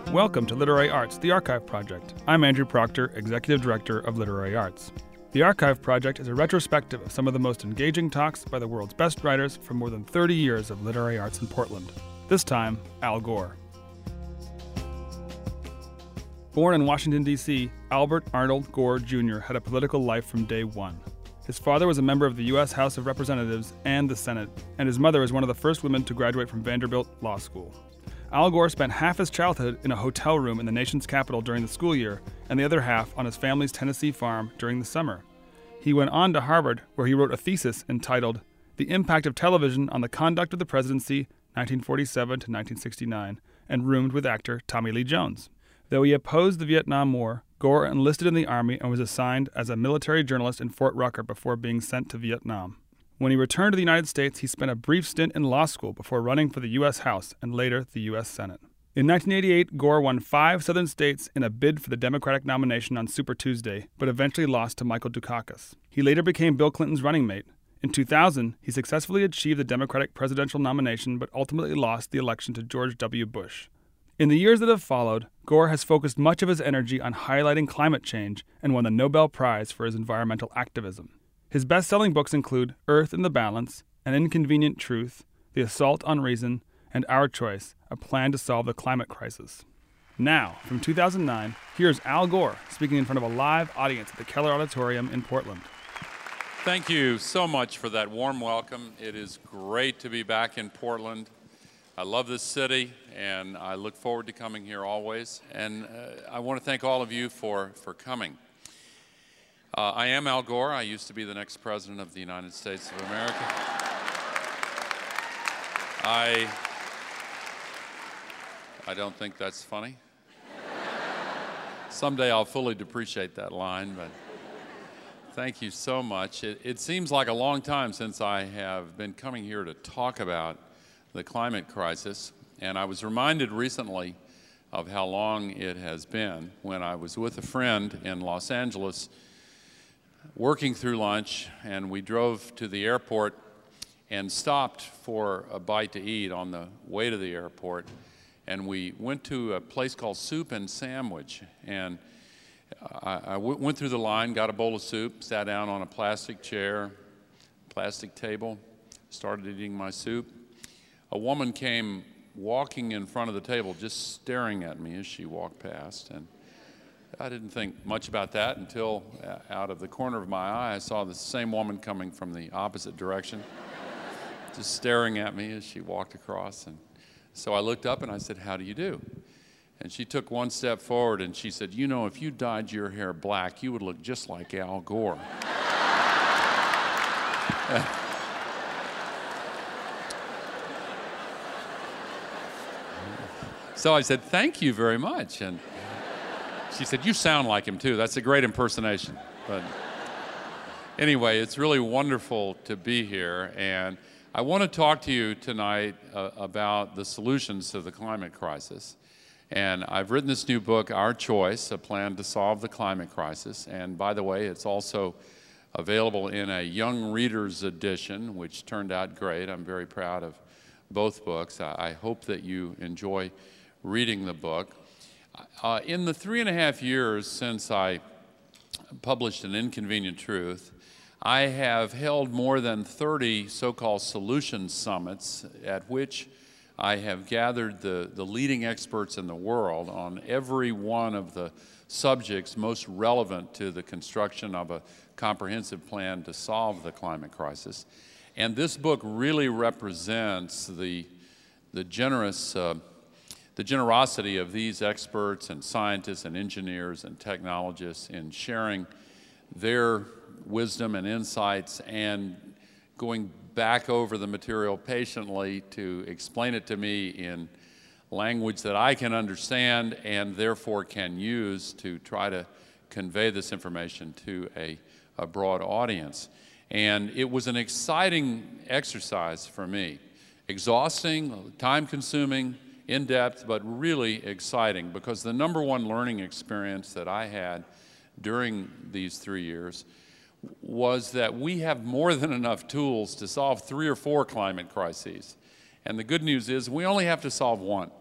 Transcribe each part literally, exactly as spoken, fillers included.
Welcome to Literary Arts, the Archive Project. I'm Andrew Proctor, Executive Director of Literary Arts. The Archive Project is a retrospective of some of the most engaging talks by the world's best writers from more than thirty years of literary arts in Portland. This time, Al Gore. Born in Washington, D C, Albert Arnold Gore Junior had a political life from day one. His father was a member of the U S House of Representatives and the Senate, and his mother was one of the first women to graduate from Vanderbilt Law School. Al Gore spent half his childhood in a hotel room in the nation's capital during the school year, and the other half on his family's Tennessee farm during the summer. He went on to Harvard, where he wrote a thesis entitled The Impact of Television on the Conduct of the Presidency, nineteen forty-seven to nineteen sixty-nine, and roomed with actor Tommy Lee Jones. Though he opposed the Vietnam War, Gore enlisted in the Army and was assigned as a military journalist in Fort Rucker before being sent to Vietnam. When he returned to the United States, he spent a brief stint in law school before running for the U S House and later the U S Senate. In nineteen eighty-eight, Gore won five southern states in a bid for the Democratic nomination on Super Tuesday, but eventually lost to Michael Dukakis. He later became Bill Clinton's running mate. In two thousand, he successfully achieved the Democratic presidential nomination but ultimately lost the election to George W. Bush. In the years that have followed, Gore has focused much of his energy on highlighting climate change and won the Nobel Prize for his environmental activism. His best-selling books include Earth in the Balance, An Inconvenient Truth, The Assault on Reason, and Our Choice, A Plan to Solve the Climate Crisis. Now, from two thousand nine, here's Al Gore speaking in front of a live audience at the Keller Auditorium in Portland. Thank you so much for that warm welcome. It is great to be back in Portland. I love this city, and I look forward to coming here always. And uh, I want to thank all of you for, for coming. Uh, I am Al Gore. I used to be the next president of the United States of America. I, I don't think that's funny. Someday I'll fully depreciate that line, but thank you so much. It, it seems like a long time since I have been coming here to talk about the climate crisis, and I was reminded recently of how long it has been when I was with a friend in Los Angeles working through lunch, and we drove to the airport and stopped for a bite to eat on the way to the airport, and we went to a place called Soup and Sandwich, and I, I w went through the line, got a bowl of soup, sat down on a plastic chair, plastic table, started eating my soup. A woman came walking in front of the table, just staring at me as she walked past, and I didn't think much about that until uh, out of the corner of my eye I saw the same woman coming from the opposite direction, just staring at me as she walked across. And so I looked up and I said, "How do you do?" And she took one step forward and she said, "You know, if you dyed your hair black, you would look just like Al Gore." So I said, "Thank you very much." And she said, "You sound like him too. That's a great impersonation." But anyway, it's really wonderful to be here, and I want to talk to you tonight uh, about the solutions to the climate crisis. And I've written this new book, Our Choice, A Plan to Solve the Climate Crisis. And by the way, it's also available in a young reader's edition, which turned out great. I'm very proud of both books. I, I hope that you enjoy reading the book. Uh, in the three and a half years since I published An Inconvenient Truth, I have held more than thirty so-called solution summits at which I have gathered the, the leading experts in the world on every one of the subjects most relevant to the construction of a comprehensive plan to solve the climate crisis. And this book really represents the, the generous uh, the generosity of these experts and scientists and engineers and technologists in sharing their wisdom and insights and going back over the material patiently to explain it to me in language that I can understand and therefore can use to try to convey this information to a, a broad audience. And it was an exciting exercise for me, exhausting, time-consuming, in-depth, but really exciting, because the number one learning experience that I had during these three years was that we have more than enough tools to solve three or four climate crises. And the good news is we only have to solve one.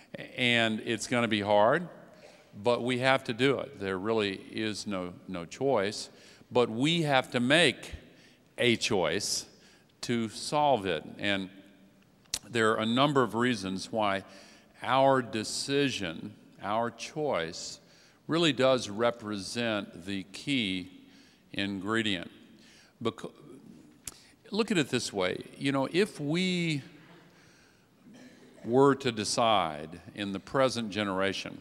And it's going to be hard, but we have to do it. There really is no, no choice. But we have to make a choice to solve it. And there are a number of reasons why our decision, our choice, really does represent the key ingredient. Because, look at it this way. You know, if we were to decide in the present generation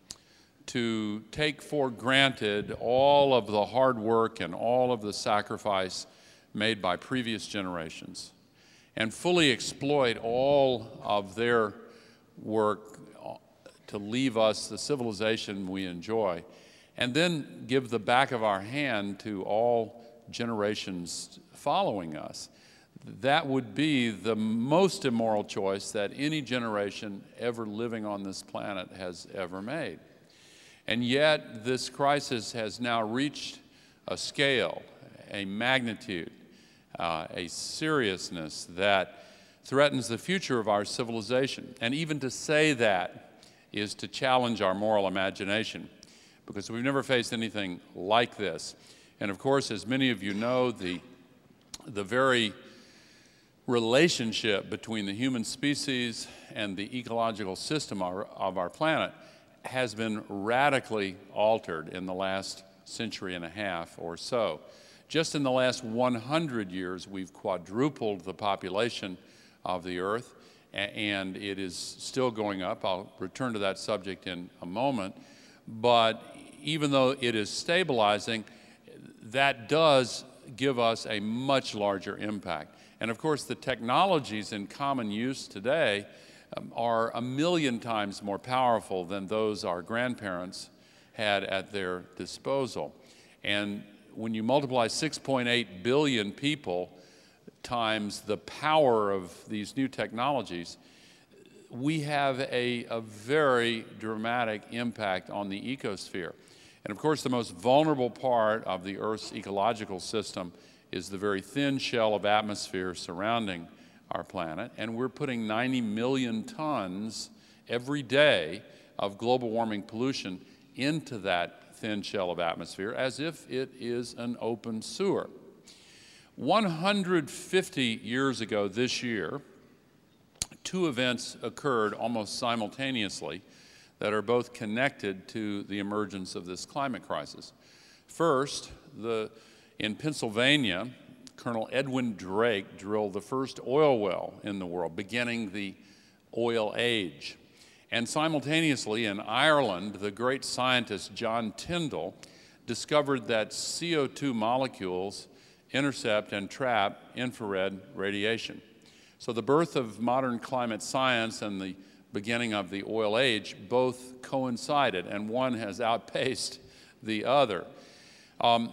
to take for granted all of the hard work and all of the sacrifice made by previous generations and fully exploit all of their work to leave us the civilization we enjoy, and then give the back of our hand to all generations following us, that would be the most immoral choice that any generation ever living on this planet has ever made. And yet, this crisis has now reached a scale, a magnitude, uh, a seriousness that threatens the future of our civilization. And even to say that is to challenge our moral imagination, because we've never faced anything like this. And of course, as many of you know, the, the very relationship between the human species and the ecological system of our, of our planet has been radically altered in the last century and a half or so. Just in the last one hundred years, we've quadrupled the population of the Earth, and it is still going up. I'll return to that subject in a moment. But even though it is stabilizing, that does give us a much larger impact. And of course, the technologies in common use today um, are a million times more powerful than those our grandparents had at their disposal. And when you multiply six point eight billion people times the power of these new technologies, we have a, a very dramatic impact on the ecosphere. And of course, the most vulnerable part of the Earth's ecological system is the very thin shell of atmosphere surrounding our planet. And we're putting ninety million tons every day of global warming pollution into that thin shell of atmosphere as if it is an open sewer. one hundred fifty years ago this year, two events occurred almost simultaneously that are both connected to the emergence of this climate crisis. First, the, in Pennsylvania, Colonel Edwin Drake drilled the first oil well in the world, beginning the oil age. And simultaneously, in Ireland, the great scientist John Tyndall discovered that C O two molecules intercept and trap infrared radiation. So the birth of modern climate science and the beginning of the oil age both coincided, and one has outpaced the other. Um,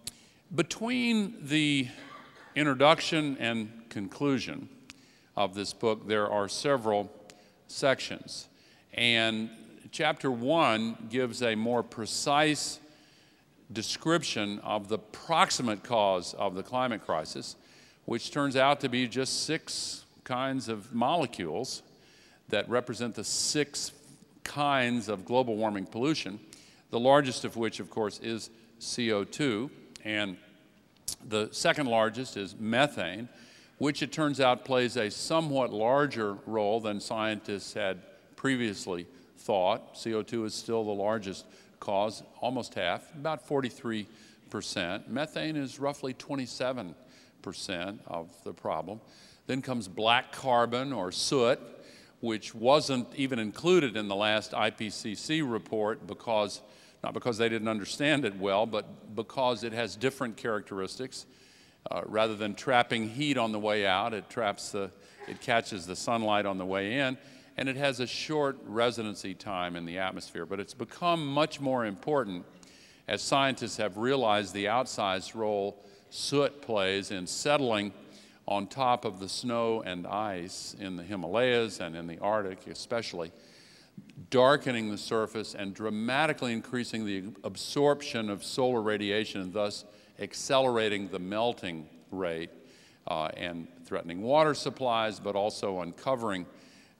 between the introduction and conclusion of this book, there are several sections. And chapter one gives a more precise description of the proximate cause of the climate crisis, which turns out to be just six kinds of molecules that represent the six kinds of global warming pollution, the largest of which, of course, is C O two, and the second largest is methane, which it turns out plays a somewhat larger role than scientists had previously thought. C O two is still the largest cause, almost half, about forty-three percent. Methane is roughly twenty-seven percent of the problem. Then comes black carbon, or soot, which wasn't even included in the last I P C C report because, not because they didn't understand it well, but because it has different characteristics. Uh, rather than trapping heat on the way out, it traps the, it catches the sunlight on the way in, and it has a short residency time in the atmosphere. But it's become much more important as scientists have realized the outsized role soot plays in settling on top of the snow and ice in the Himalayas and in the Arctic especially, darkening the surface and dramatically increasing the absorption of solar radiation, and thus accelerating the melting rate uh, and threatening water supplies, but also uncovering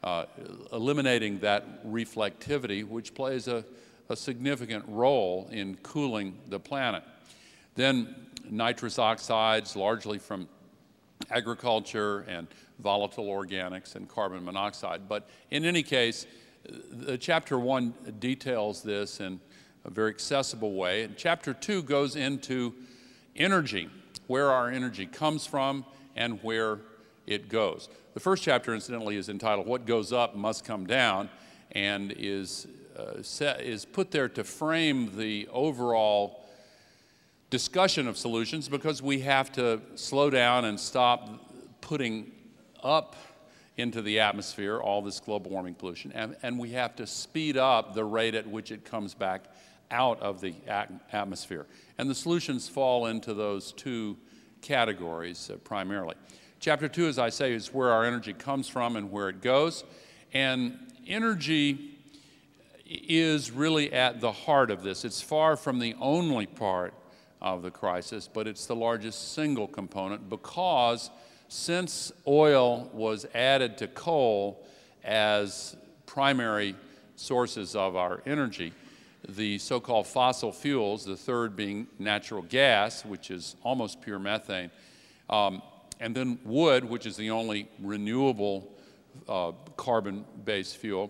uh, eliminating that reflectivity, which plays a, a significant role in cooling the planet. Then nitrous oxides, largely from agriculture, and volatile organics and carbon monoxide. But in any case, the chapter one details this in a very accessible way. And chapter two goes into energy, where our energy comes from and where it goes. The first chapter, incidentally, is entitled What Goes Up Must Come Down, and is, uh, set, is put there to frame the overall discussion of solutions, because we have to slow down and stop putting up into the atmosphere all this global warming pollution, and, and we have to speed up the rate at which it comes back out of the at atmosphere. And the solutions fall into those two categories uh, primarily. Chapter two, as I say, is where our energy comes from and where it goes. And energy is really at the heart of this. It's far from the only part of the crisis, but it's the largest single component, because since oil was added to coal as primary sources of our energy, the so-called fossil fuels, the third being natural gas, which is almost pure methane, um, and then wood, which is the only renewable uh, carbon-based fuel,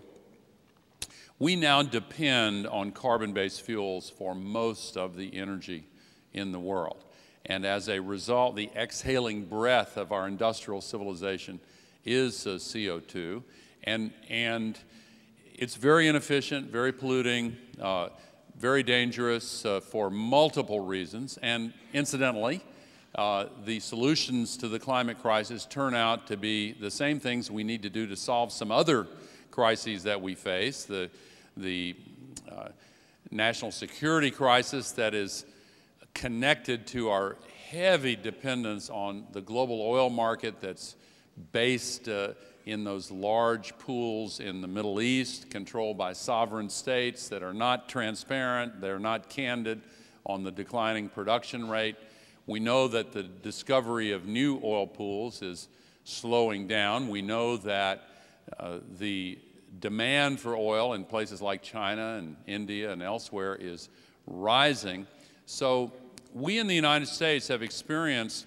we now depend on carbon-based fuels for most of the energy in the world. And as a result, the exhaling breath of our industrial civilization is uh, C O two, and, and it's very inefficient, very polluting, uh, very dangerous uh, for multiple reasons. And incidentally, uh, the solutions to the climate crisis turn out to be the same things we need to do to solve some other crises that we face, the, the uh, national security crisis that is connected to our heavy dependence on the global oil market that's based uh, in those large pools in the Middle East, controlled by sovereign states that are not transparent, they're not candid on the declining production rate. We know that the discovery of new oil pools is slowing down. We know that uh, the demand for oil in places like China and India and elsewhere is rising. So we in the United States have experienced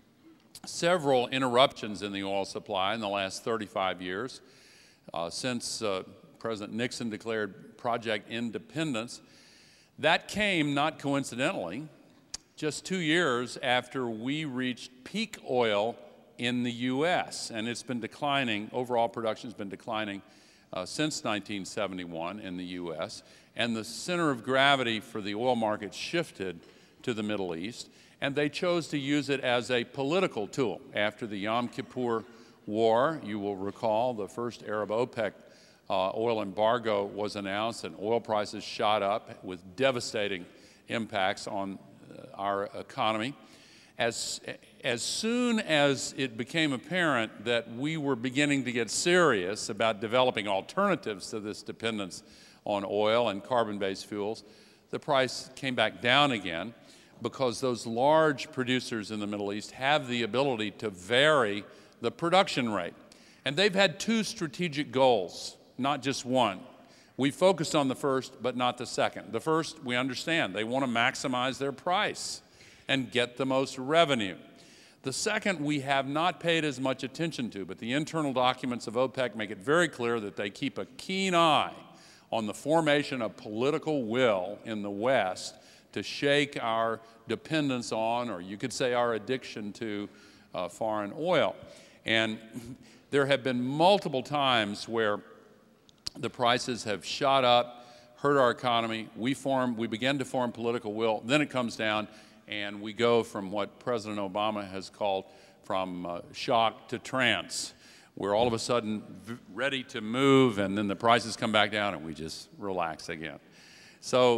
several interruptions in the oil supply in the last thirty-five years. Uh, since uh, President Nixon declared Project Independence, that came, not coincidentally, just two years after we reached peak oil in the U S, and it's been declining, overall production has been declining uh, since nineteen seventy-one in the U S, and the center of gravity for the oil market shifted to the Middle East, and they chose to use it as a political tool. After the Yom Kippur War, you will recall the first Arab OPEC uh, oil embargo was announced, and oil prices shot up with devastating impacts on uh, our economy. As, as soon as it became apparent that we were beginning to get serious about developing alternatives to this dependence on oil and carbon-based fuels, the price came back down again, because those large producers in the Middle East have the ability to vary the production rate. And they've had two strategic goals, not just one. We focused on the first, but not the second. The first, we understand, they want to maximize their price and get the most revenue. The second, we have not paid as much attention to, but the internal documents of OPEC make it very clear that they keep a keen eye on the formation of political will in the West to shake our dependence on, or you could say our addiction to, uh, foreign oil. And there have been multiple times where the prices have shot up, hurt our economy. We form, we begin to form political will, then it comes down, and we go from what President Obama has called from uh, shock to trance. We're all of a sudden v ready to move, and then the prices come back down, and we just relax again. So,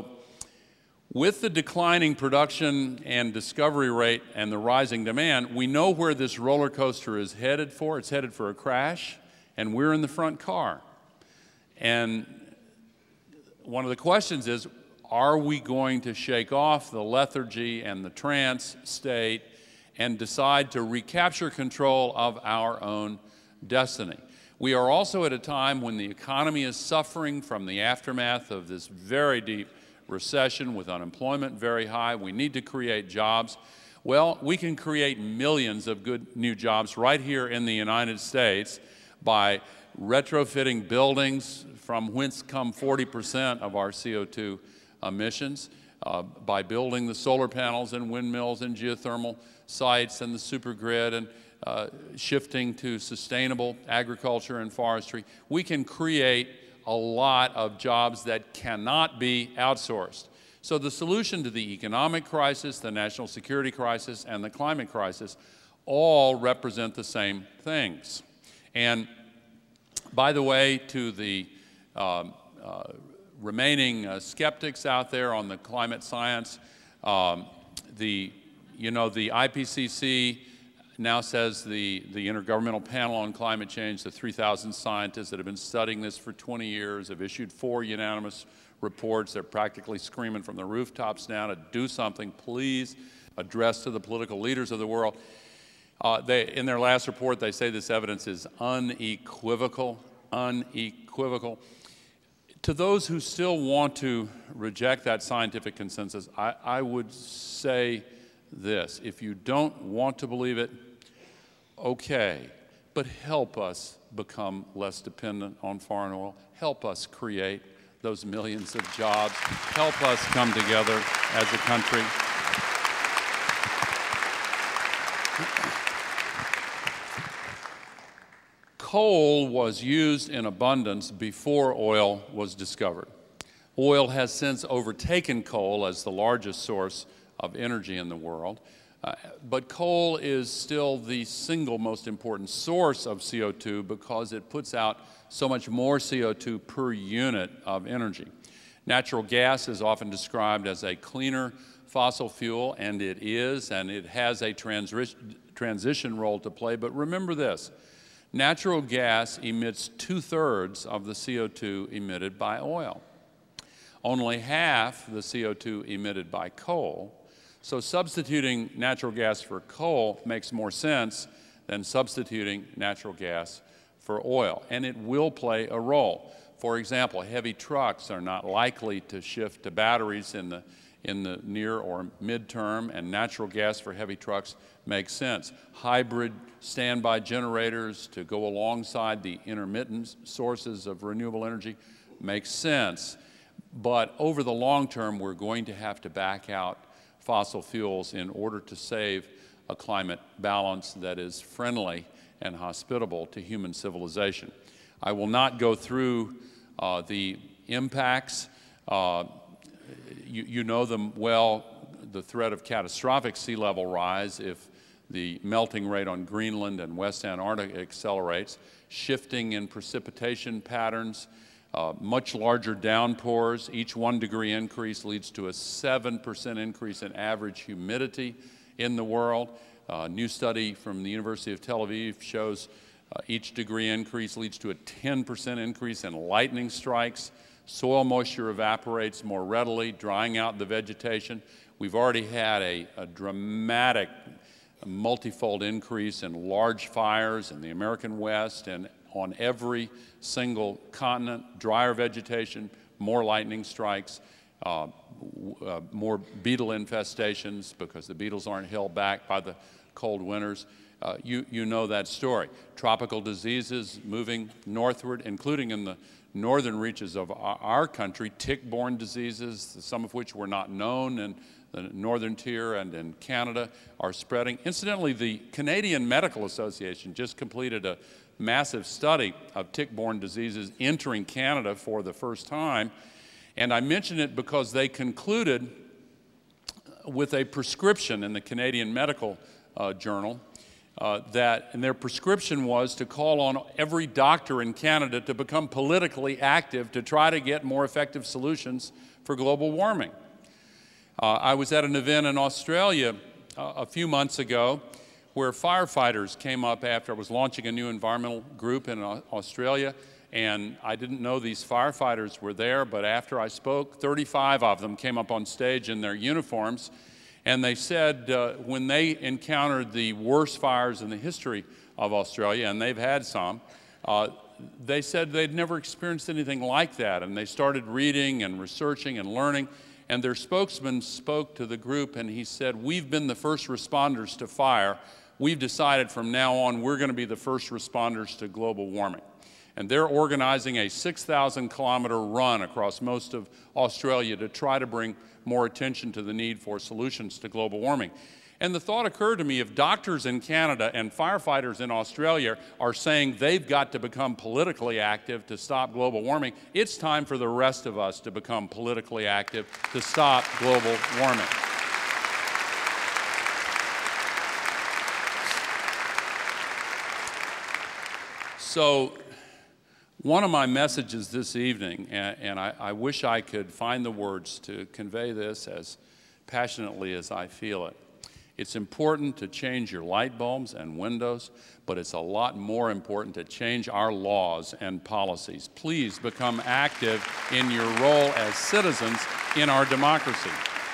with the declining production and discovery rate and the rising demand, we know where this roller coaster is headed for. It's headed for a crash, and we're in the front car. And one of the questions is, are we going to shake off the lethargy and the trance state and decide to recapture control of our own destiny? We are also at a time when the economy is suffering from the aftermath of this very deep recession with unemployment very high. We need to create jobs. Well, we can create millions of good new jobs right here in the United States by retrofitting buildings from whence come forty percent of our C O two emissions, uh, by building the solar panels and windmills and geothermal sites and the supergrid, and uh, shifting to sustainable agriculture and forestry. We can create a lot of jobs that cannot be outsourced. So the solution to the economic crisis, the national security crisis, and the climate crisis all represent the same things. And by the way, to the um, uh, remaining uh, skeptics out there on the climate science, um, the, you know, the I P C C now says the, the Intergovernmental Panel on Climate Change, the three thousand scientists that have been studying this for twenty years, have issued four unanimous reports. They're practically screaming from the rooftops now to do something, please, address to the political leaders of the world. Uh, they, in their last report, they say this evidence is unequivocal, unequivocal. To those who still want to reject that scientific consensus, I, I would say this: if you don't want to believe it, okay, but help us become less dependent on foreign oil. Help us create those millions of jobs. Help us come together as a country. Coal was used in abundance before oil was discovered. Oil has since overtaken coal as the largest source of energy in the world, uh, but coal is still the single most important source of C O two because it puts out so much more C O two per unit of energy. Natural gas is often described as a cleaner fossil fuel, and it is, and it has a transi transition role to play, but remember this: natural gas emits two-thirds of the C O two emitted by oil. Only half the C O two emitted by coal. So substituting natural gas for coal makes more sense than substituting natural gas for oil, and it will play a role. For example, heavy trucks are not likely to shift to batteries in the, in the near or midterm, and natural gas for heavy trucks makes sense. Hybrid standby generators to go alongside the intermittent sources of renewable energy makes sense. But over the long term, we're going to have to back out fossil fuels in order to save a climate balance that is friendly and hospitable to human civilization. I will not go through uh, the impacts. Uh, you, you know them well, the threat of catastrophic sea level rise if the melting rate on Greenland and West Antarctica accelerates, shifting in precipitation patterns, Uh, much larger downpours. Each one degree increase leads to a seven percent increase in average humidity in the world. Uh, a new study from the University of Tel Aviv shows uh, each degree increase leads to a ten percent increase in lightning strikes. Soil moisture evaporates more readily, drying out the vegetation. We've already had a, a dramatic a multifold increase in large fires in the American West and on every single continent, drier vegetation, more lightning strikes, uh, uh, more beetle infestations because the beetles aren't held back by the cold winters. Uh, you, you know that story. Tropical diseases moving northward, including in the northern reaches of our, our country, tick-borne diseases, some of which were not known in the northern tier and in Canada, are spreading. Incidentally, the Canadian Medical Association just completed a massive study of tick-borne diseases entering Canada for the first time, and I mention it because they concluded with a prescription in the Canadian Medical uh, Journal uh, that, and their prescription was to call on every doctor in Canada to become politically active to try to get more effective solutions for global warming. Uh, I was at an event in Australia uh, a few months ago where firefighters came up after I was launching a new environmental group in Australia, and I didn't know these firefighters were there, but after I spoke, thirty-five of them came up on stage in their uniforms, and they said uh, when they encountered the worst fires in the history of Australia, and they've had some, uh, they said they'd never experienced anything like that, and they started reading and researching and learning, and their spokesman spoke to the group, and he said, we've been the first responders to fire. We've decided from now on we're going to be the first responders to global warming. And they're organizing a six thousand kilometer run across most of Australia to try to bring more attention to the need for solutions to global warming. And the thought occurred to me, if doctors in Canada and firefighters in Australia are saying they've got to become politically active to stop global warming, it's time for the rest of us to become politically active to stop global warming. So one of my messages this evening, and, and I, I wish I could find the words to convey this as passionately as I feel it. It's important to change your light bulbs and windows, but it's a lot more important to change our laws and policies. Please become active in your role as citizens in our democracy.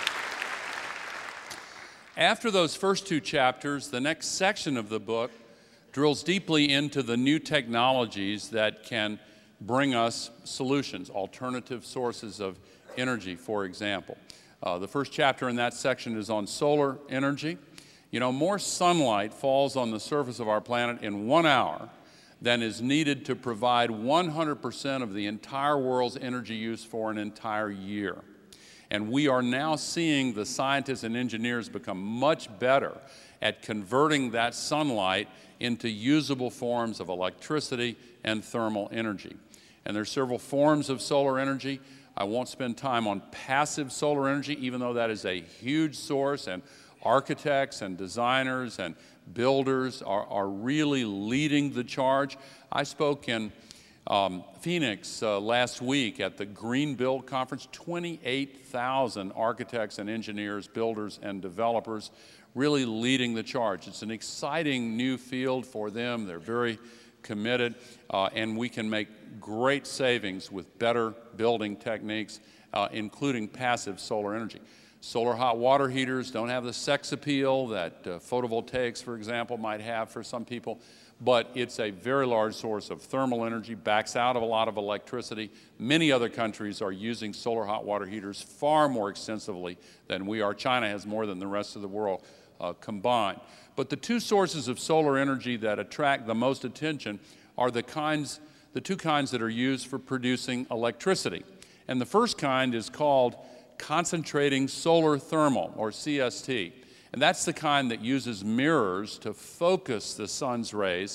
After those first two chapters, the next section of the book drills deeply into the new technologies that can bring us solutions, alternative sources of energy, for example. Uh, the first chapter in that section is on solar energy. You know, more sunlight falls on the surface of our planet in one hour than is needed to provide one hundred percent of the entire world's energy use for an entire year. And we are now seeing the scientists and engineers become much better at converting that sunlight into usable forms of electricity and thermal energy. And there are several forms of solar energy. I won't spend time on passive solar energy, even though that is a huge source, and architects and designers and builders are, are really leading the charge. I spoke in um, Phoenix uh, last week at the Green Build Conference, twenty-eight thousand architects and engineers, builders and developers really leading the charge. It's an exciting new field for them. They're very committed, uh, and we can make great savings with better building techniques, uh, including passive solar energy. Solar hot water heaters don't have the sex appeal that uh, photovoltaics, for example, might have for some people, but it's a very large source of thermal energy, backs out of a lot of electricity. Many other countries are using solar hot water heaters far more extensively than we are. China has more than the rest of the world uh, combined. But the two sources of solar energy that attract the most attention are the kinds, the two kinds that are used for producing electricity. And the first kind is called concentrating solar thermal, or C S T. And that's the kind that uses mirrors to focus the sun's rays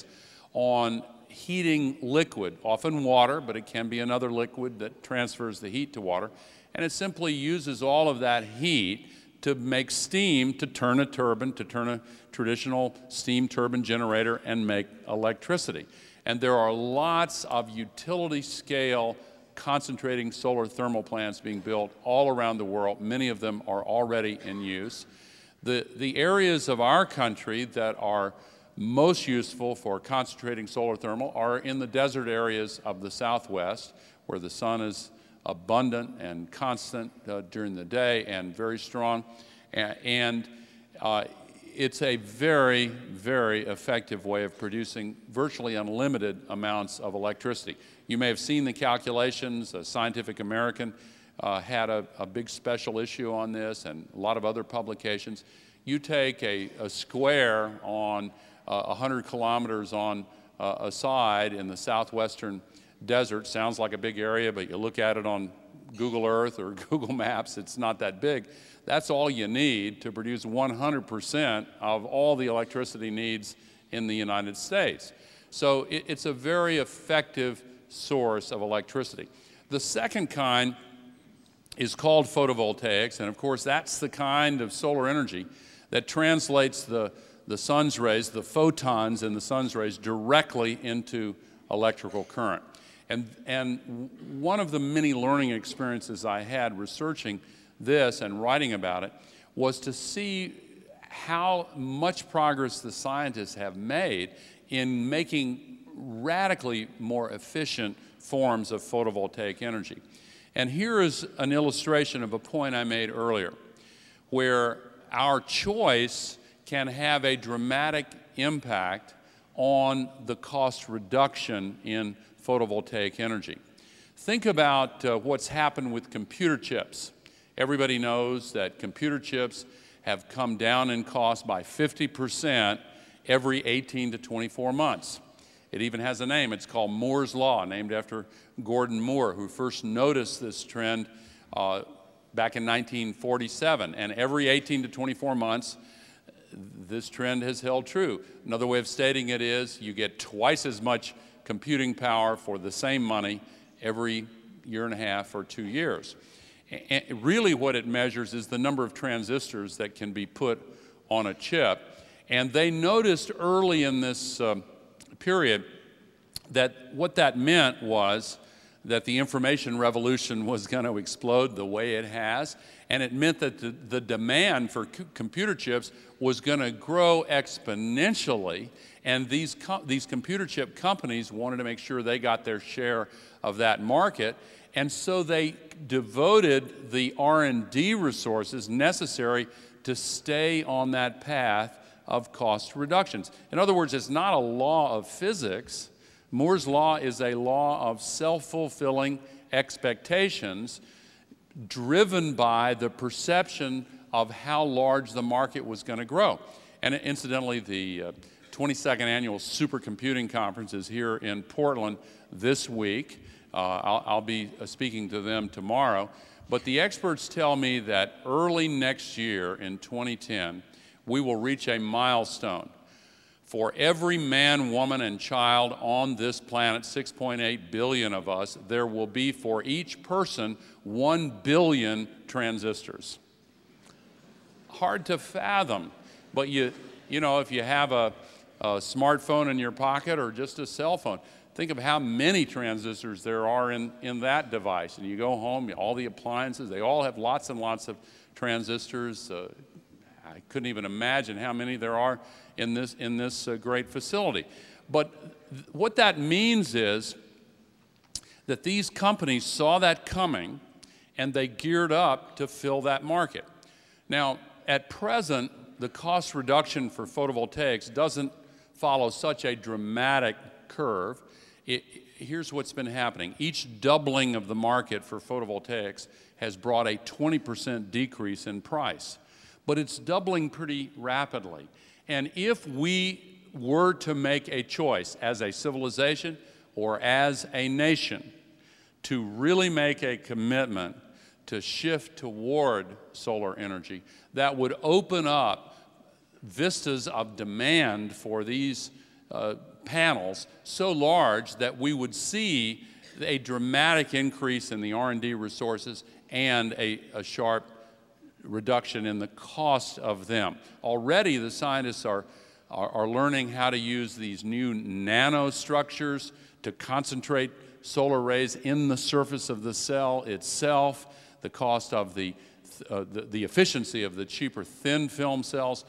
on heating liquid, often water, but it can be another liquid that transfers the heat to water. And it simply uses all of that heat to make steam to turn a turbine, to turn a traditional steam turbine generator and make electricity. And there are lots of utility scale concentrating solar thermal plants being built all around the world. Many of them are already in use. The, the areas of our country that are most useful for concentrating solar thermal are in the desert areas of the Southwest, where the sun is abundant and constant uh, during the day and very strong. And, and uh, it's a very, very effective way of producing virtually unlimited amounts of electricity. You may have seen the calculations. uh, Scientific American uh, had a, a big special issue on this, and a lot of other publications. You take a, a square on uh, one hundred kilometers on uh, a side in the southwestern desert. Sounds like a big area, but you look at it on Google Earth or Google Maps, it's not that big. That's all you need to produce one hundred percent of all the electricity needs in the United States. So it, it's a very effective source of electricity. The second kind is called photovoltaics, and of course that's the kind of solar energy that translates the, the sun's rays, the photons in the sun's rays, directly into electrical current. And, and one of the many learning experiences I had researching this and writing about it was to see how much progress the scientists have made in making radically more efficient forms of photovoltaic energy. And here is an illustration of a point I made earlier, where our choice can have a dramatic impact on the cost reduction in photovoltaic energy. Think about uh, what's happened with computer chips. Everybody knows that computer chips have come down in cost by fifty percent every eighteen to twenty-four months. It even has a name. It's called Moore's Law, named after Gordon Moore, who first noticed this trend uh, back in nineteen forty-seven. And every eighteen to twenty-four months, this trend has held true. Another way of stating it is you get twice as much computing power for the same money every year and a half or two years. And really what it measures is the number of transistors that can be put on a chip. And they noticed early in this uh, period that what that meant was that the information revolution was going to explode the way it has, and it meant that the, the demand for co computer chips was going to grow exponentially, and these, co these computer chip companies wanted to make sure they got their share of that market, and so they devoted the R and D resources necessary to stay on that path of cost reductions. In other words, it's not a law of physics. Moore's Law is a law of self-fulfilling expectations driven by the perception of how large the market was going to grow. And incidentally, the uh, twenty-second Annual Supercomputing Conference is here in Portland this week. Uh, I'll, I'll be uh, speaking to them tomorrow. But the experts tell me that early next year, in twenty ten, we will reach a milestone. For every man, woman, and child on this planet, six point eight billion of us, there will be for each person one billion transistors. Hard to fathom, but you, you know, if you have a, a smartphone in your pocket or just a cell phone, think of how many transistors there are in, in that device. And you go home, all the appliances, they all have lots and lots of transistors. Uh, I couldn't even imagine how many there are in this, in this uh, great facility. But th what that means is that these companies saw that coming and they geared up to fill that market. Now, at present, the cost reduction for photovoltaics doesn't follow such a dramatic curve. It, here's what's been happening. Each doubling of the market for photovoltaics has brought a twenty percent decrease in price. But it's doubling pretty rapidly. And if we were to make a choice as a civilization or as a nation to really make a commitment to shift toward solar energy, that would open up vistas of demand for these uh, panels so large that we would see a dramatic increase in the R and D resources and a, a sharp reduction in the cost of them. Already the scientists are, are, are learning how to use these new nanostructures to concentrate solar rays in the surface of the cell itself. The cost of the, uh, the, the efficiency of the cheaper thin film cells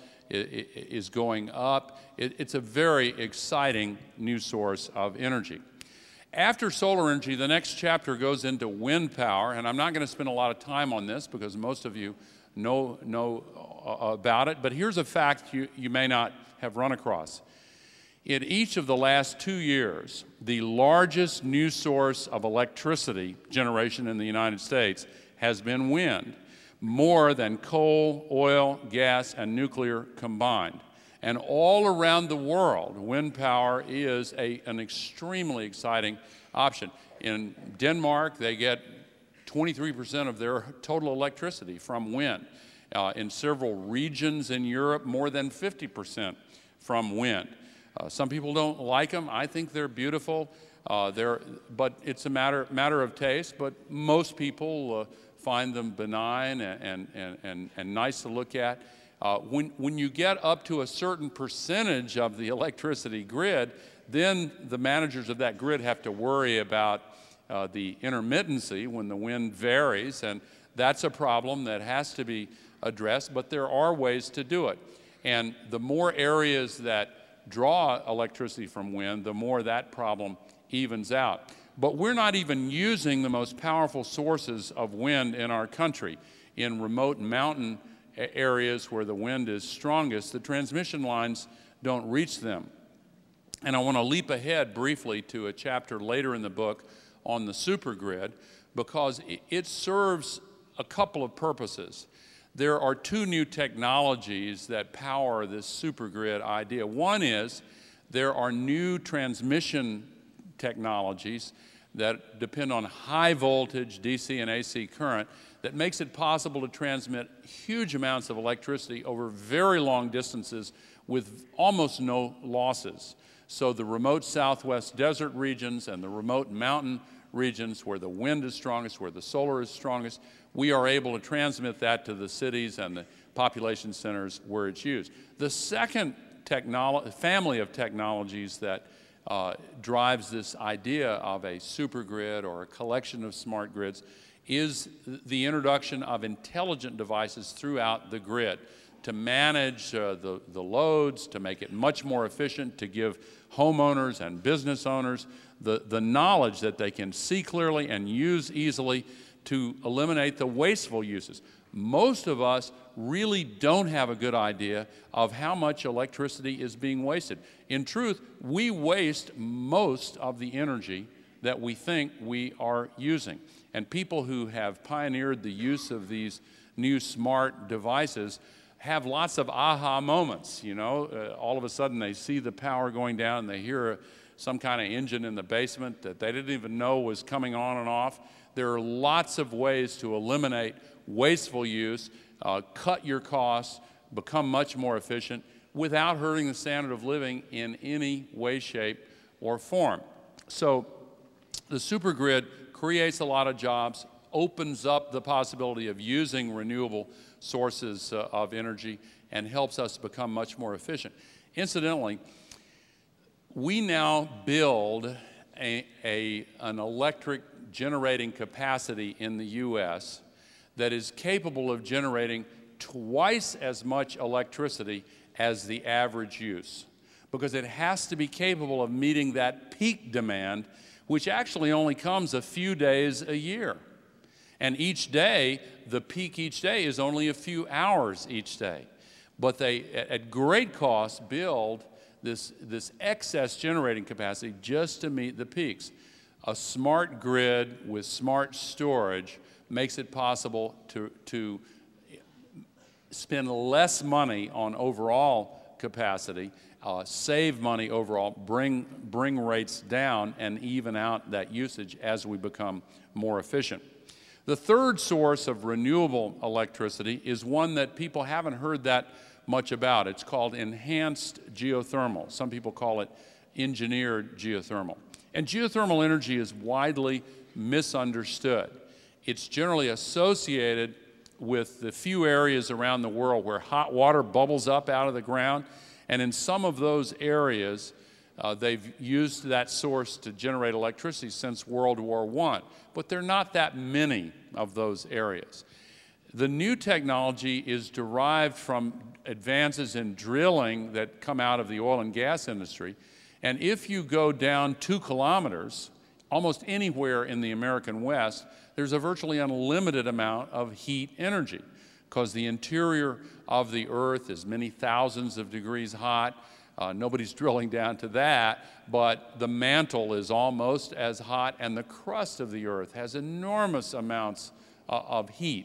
is going up. It, it's a very exciting new source of energy. After solar energy, the next chapter goes into wind power, and I'm not going to spend a lot of time on this because most of you know, know about it, but here's a fact you, you may not have run across. In each of the last two years, the largest new source of electricity generation in the United States has been wind, more than coal, oil, gas, and nuclear combined. And all around the world, wind power is a, an extremely exciting option. In Denmark, they get twenty-three percent of their total electricity from wind. Uh, in several regions in Europe, more than fifty percent from wind. Uh, some people don't like them. I think they're beautiful. Uh, they're, but it's a matter, matter of taste. But most people uh, find them benign and, and, and, and nice to look at. Uh, when, when you get up to a certain percentage of the electricity grid, then the managers of that grid have to worry about uh, the intermittency when the wind varies, and that's a problem that has to be addressed, but there are ways to do it. And the more areas that draw electricity from wind, the more that problem evens out. But we're not even using the most powerful sources of wind in our country. In remote mountain areas where the wind is strongest, the transmission lines don't reach them. And I want to leap ahead briefly to a chapter later in the book on the supergrid, because it serves a couple of purposes. There are two new technologies that power this supergrid idea. One is there are new transmission technologies that depend on high voltage D C and A C current that makes it possible to transmit huge amounts of electricity over very long distances with almost no losses. So the remote southwest desert regions and the remote mountain regions where the wind is strongest, where the solar is strongest, we are able to transmit that to the cities and the population centers where it's used. The second family of technologies that uh, drives this idea of a supergrid or a collection of smart grids is the introduction of intelligent devices throughout the grid to manage uh, the, the loads, to make it much more efficient, to give homeowners and business owners the, the knowledge that they can see clearly and use easily to eliminate the wasteful uses. Most of us really don't have a good idea of how much electricity is being wasted. In truth, we waste most of the energy that we think we are using. And people who have pioneered the use of these new smart devices have lots of aha moments, you know. Uh, all of a sudden they see the power going down and they hear a, some kind of engine in the basement that they didn't even know was coming on and off. There are lots of ways to eliminate wasteful use, uh, cut your costs, become much more efficient without hurting the standard of living in any way, shape, or form. So the supergrid creates a lot of jobs, opens up the possibility of using renewable sources uh, of energy, and helps us become much more efficient. Incidentally, we now build a, a, an electric generating capacity in the U S that is capable of generating twice as much electricity as the average use, because it has to be capable of meeting that peak demand, which actually only comes a few days a year. And each day, the peak each day is only a few hours each day. But they, at great cost, build this, this excess generating capacity just to meet the peaks. A smart grid with smart storage makes it possible to, to spend less money on overall capacity, uh, save money overall, bring, bring rates down, and even out that usage as we become more efficient. The third source of renewable electricity is one that people haven't heard that much about. It's called enhanced geothermal. Some people call it engineered geothermal. And geothermal energy is widely misunderstood. It's generally associated with the few areas around the world where hot water bubbles up out of the ground, and in some of those areas, Uh, they've used that source to generate electricity since World War One, but there are not that many of those areas. The new technology is derived from advances in drilling that come out of the oil and gas industry, and if you go down two kilometers, almost anywhere in the American West, there's a virtually unlimited amount of heat energy, because the interior of the Earth is many thousands of degrees hot. Uh, nobody's drilling down to that, but the mantle is almost as hot, and the crust of the Earth has enormous amounts uh, of heat.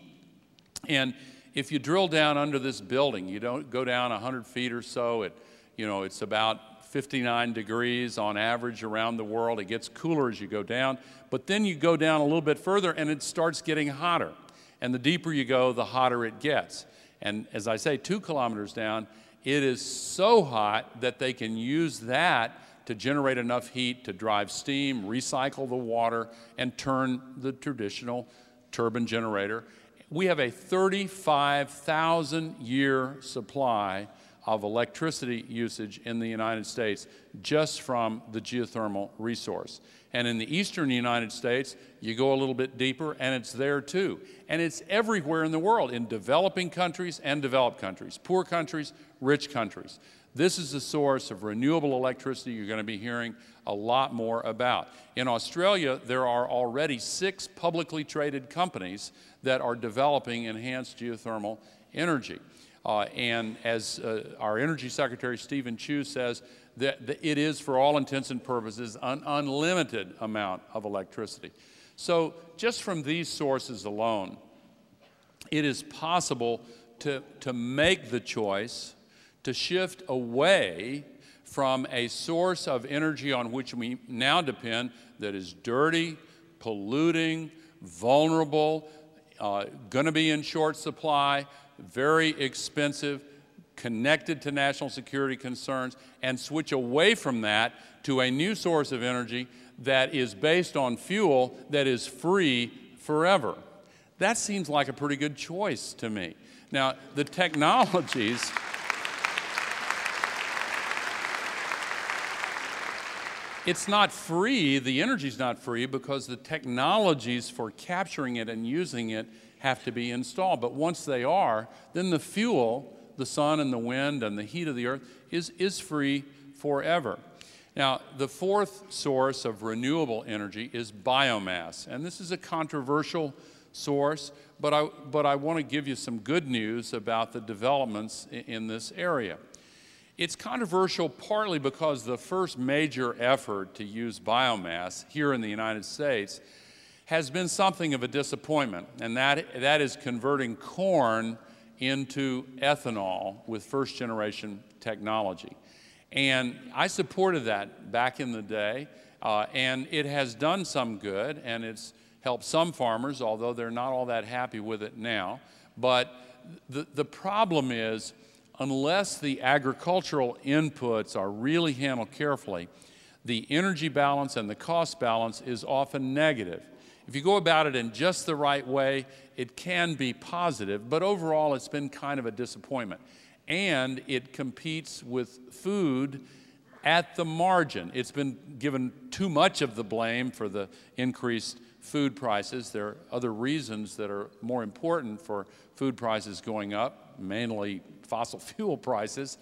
And if you drill down under this building, you don't go down one hundred feet or so, it, you know, it's about fifty-nine degrees on average around the world. It gets cooler as you go down, but then you go down a little bit further and it starts getting hotter. And the deeper you go, the hotter it gets. And as I say, two kilometers down, it is so hot that they can use that to generate enough heat to drive steam, recycle the water, and turn the traditional turbine generator. We have a thirty-five thousand year supply of electricity usage in the United States just from the geothermal resource. And in the eastern United States, you go a little bit deeper and it's there too. And it's everywhere in the world, in developing countries and developed countries, poor countries, rich countries. This is the source of renewable electricity you're going to be hearing a lot more about. In Australia, there are already six publicly traded companies that are developing enhanced geothermal energy. Uh, and as uh, our Energy Secretary, Stephen Chu, says, that, that it is, for all intents and purposes, an unlimited amount of electricity. So just from these sources alone, it is possible to, to make the choice to shift away from a source of energy on which we now depend that is dirty, polluting, vulnerable, uh, going to be in short supply, very expensive, connected to national security concerns, and switch away from that to a new source of energy that is based on fuel that is free forever. That seems like a pretty good choice to me. Now, the technologies it's not free, the energy's not free, because the technologies for capturing it and using it have to be installed. But once they are, then the fuel, the sun and the wind and the heat of the earth, is, is free forever. Now, the fourth source of renewable energy is biomass, and this is a controversial source, but I, but I want to give you some good news about the developments in, in this area. It's controversial partly because the first major effort to use biomass here in the United States has been something of a disappointment, and that, that is converting corn into ethanol with first-generation technology. And I supported that back in the day, uh, and it has done some good, and it's helped some farmers, although they're not all that happy with it now. But the, the problem is, unless the agricultural inputs are really handled carefully, the energy balance and the cost balance is often negative. If you go about it in just the right way, it can be positive, but overall it's been kind of a disappointment. And it competes with food at the margin. It's been given too much of the blame for the increased food prices. There are other reasons that are more important for food prices going up, mainly fossil fuel prices.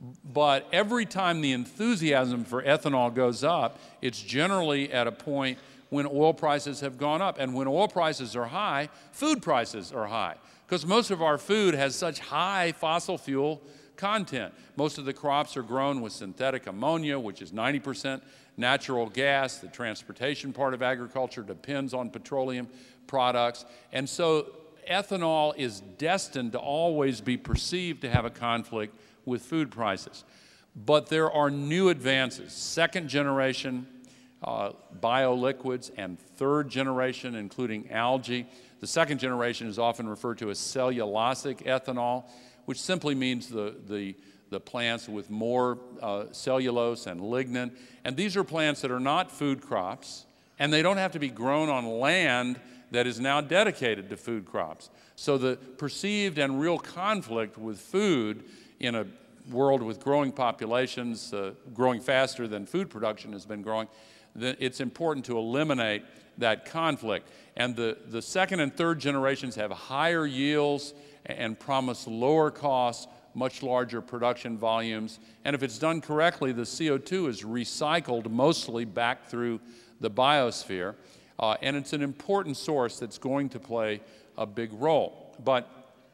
But every time the enthusiasm for ethanol goes up, it's generally at a point when oil prices have gone up. And when oil prices are high, food prices are high, because most of our food has such high fossil fuel content. Most of the crops are grown with synthetic ammonia, which is ninety percent natural gas. The transportation part of agriculture depends on petroleum products. And so ethanol is destined to always be perceived to have a conflict with food prices. But there are new advances, second generation uh, bioliquids and third generation, including algae. The second generation is often referred to as cellulosic ethanol, which simply means the, the, the plants with more uh, cellulose and lignin. And these are plants that are not food crops, and they don't have to be grown on land that is now dedicated to food crops. So the perceived and real conflict with food in a world with growing populations, uh, growing faster than food production has been growing, it's important to eliminate that conflict. And the, the second and third generations have higher yields and promise lower costs, much larger production volumes. And if it's done correctly, the C O two is recycled mostly back through the biosphere. Uh, and it's an important source that's going to play a big role. But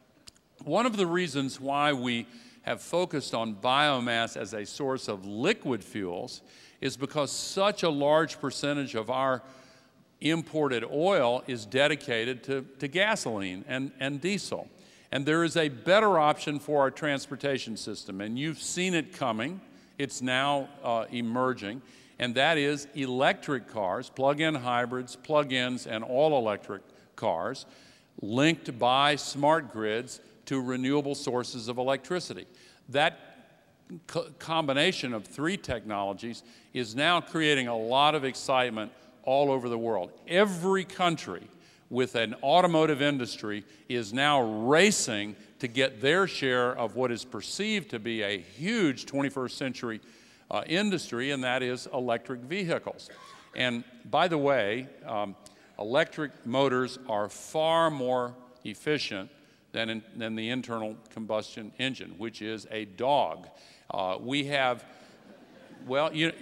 one of the reasons why we have focused on biomass as a source of liquid fuels is because such a large percentage of our imported oil is dedicated to, to gasoline and, and diesel. And there is a better option for our transportation system, and you've seen it coming. It's now uh, emerging, and that is electric cars, plug-in hybrids, plug-ins, and all-electric cars linked by smart grids to renewable sources of electricity. That co combination of three technologies is now creating a lot of excitement all over the world. Every country with an automotive industry is now racing to get their share of what is perceived to be a huge twenty-first century uh, industry, and that is electric vehicles. And by the way, um, electric motors are far more efficient than, in, than the internal combustion engine, which is a dog. Uh, we have, well, you know,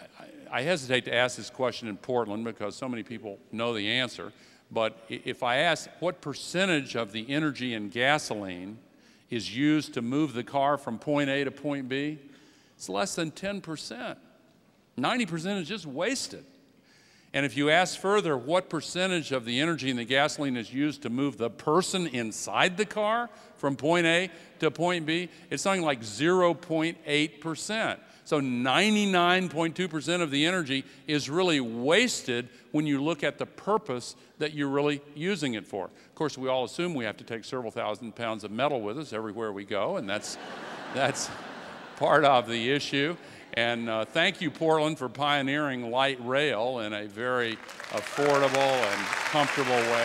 I hesitate to ask this question in Portland because so many people know the answer, but if I ask what percentage of the energy in gasoline is used to move the car from point A to point B, it's less than ten percent. ninety percent is just wasted. And if you ask further what percentage of the energy in the gasoline is used to move the person inside the car from point A to point B, it's something like zero point eight percent. So ninety-nine point two percent of the energy is really wasted when you look at the purpose that you're really using it for. Of course, we all assume we have to take several thousand pounds of metal with us everywhere we go, and that's, that's part of the issue. And uh, thank you, Portland, for pioneering light rail in a very affordable and comfortable way.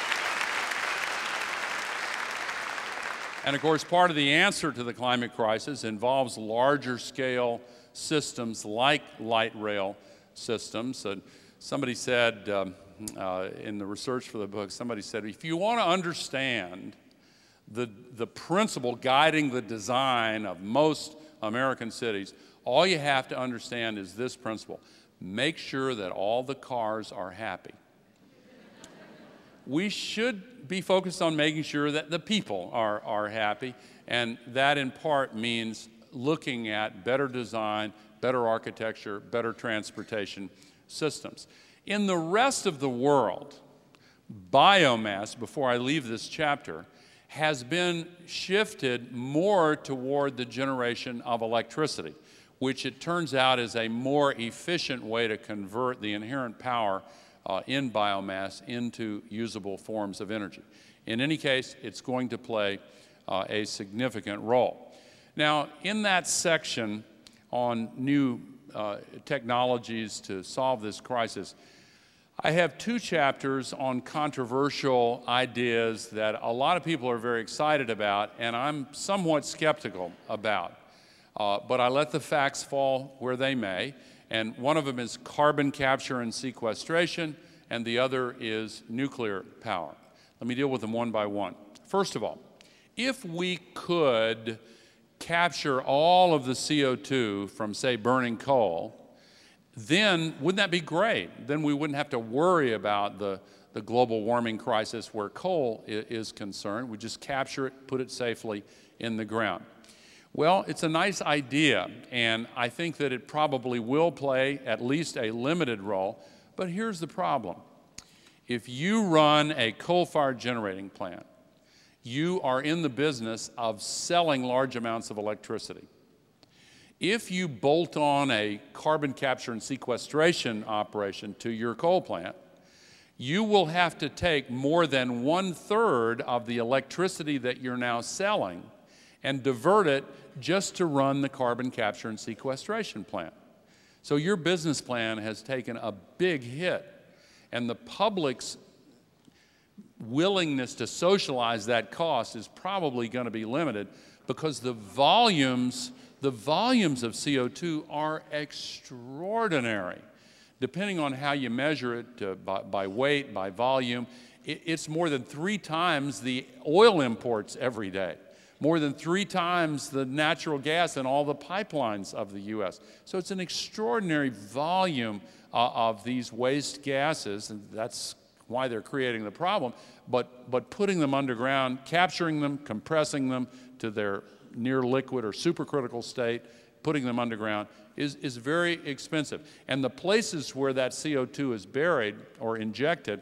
And of course, part of the answer to the climate crisis involves larger scale systems like light rail systems. And somebody said, um, uh, in the research for the book, somebody said, if you want to understand the, the principle guiding the design of most American cities, all you have to understand is this principle: make sure that all the cars are happy. We should be focused on making sure that the people are, are happy, and that in part means looking at better design, better architecture, better transportation systems. In the rest of the world, biomass, before I leave this chapter, has been shifted more toward the generation of electricity, which it turns out is a more efficient way to convert the inherent power uh, in biomass into usable forms of energy. In any case, it's going to play uh, a significant role. Now, in that section on new uh, technologies to solve this crisis, I have two chapters on controversial ideas that a lot of people are very excited about, and I'm somewhat skeptical about. Uh, but I let the facts fall where they may, and one of them is carbon capture and sequestration, and the other is nuclear power. Let me deal with them one by one. First of all, if we could capture all of the C O two from, say, burning coal, then wouldn't that be great? Then we wouldn't have to worry about the, the global warming crisis where coal is concerned. We just capture it, put it safely in the ground. Well, it's a nice idea, and I think that it probably will play at least a limited role, but here's the problem. If you run a coal-fired generating plant, you are in the business of selling large amounts of electricity. If you bolt on a carbon capture and sequestration operation to your coal plant, you will have to take more than one-third of the electricity that you're now selling and divert it just to run the carbon capture and sequestration plant. So your business plan has taken a big hit, and the public's willingness to socialize that cost is probably going to be limited because the volumes, the volumes of C O two are extraordinary. Depending on how you measure it, uh, by, by weight, by volume, it, it's more than three times the oil imports every day, more than three times the natural gas in all the pipelines of the U S. So it's an extraordinary volume uh, of these waste gases, and that's why they're creating the problem. But, but putting them underground, capturing them, compressing them to their near liquid or supercritical state, putting them underground is, is very expensive. And the places where that C O two is buried or injected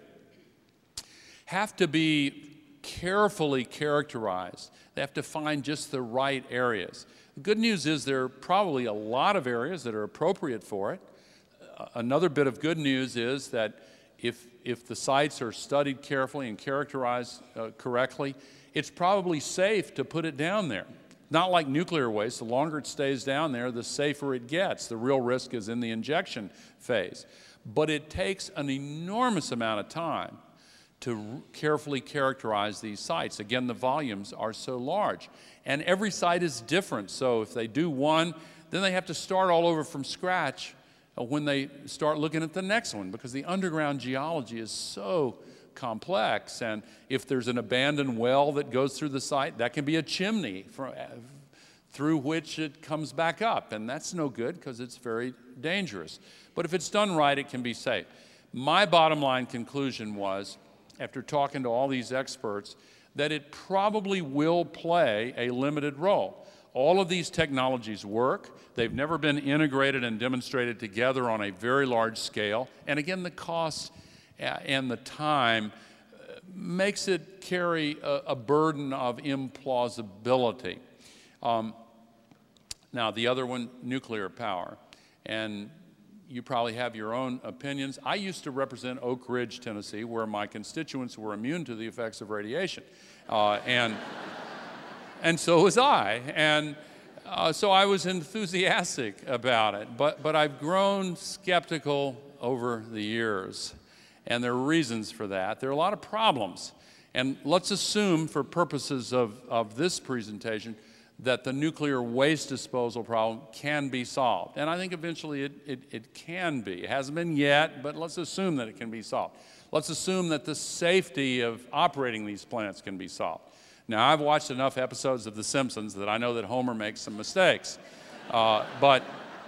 have to be carefully characterized. They have to find just the right areas. The good news is there are probably a lot of areas that are appropriate for it. Uh, another bit of good news is that if, if the sites are studied carefully and characterized uh, correctly, it's probably safe to put it down there. Not like nuclear waste. The longer it stays down there, the safer it gets. The real risk is in the injection phase. But it takes an enormous amount of time to carefully characterize these sites. Again, the volumes are so large. And every site is different. So if they do one, then they have to start all over from scratch when they start looking at the next one, because the underground geology is so complex. And if there's an abandoned well that goes through the site, that can be a chimney from, through which it comes back up. And that's no good because it's very dangerous. But if it's done right, it can be safe. My bottom line conclusion was, after talking to all these experts, that it probably will play a limited role. All of these technologies work. They've never been integrated and demonstrated together on a very large scale. And again, the cost and the time makes it carry a, a burden of implausibility. Um, now, the other one, nuclear power. And you probably have your own opinions. I used to represent Oak Ridge, Tennessee, where my constituents were immune to the effects of radiation. Uh, and, and so was I. And uh, so I was enthusiastic about it. But, but I've grown skeptical over the years. And there are reasons for that. There are a lot of problems. And let's assume, for purposes of, of this presentation, that the nuclear waste disposal problem can be solved. And I think eventually it, it, it can be. It hasn't been yet, but let's assume that it can be solved. Let's assume that the safety of operating these plants can be solved. Now, I've watched enough episodes of The Simpsons that I know that Homer makes some mistakes. Uh, but,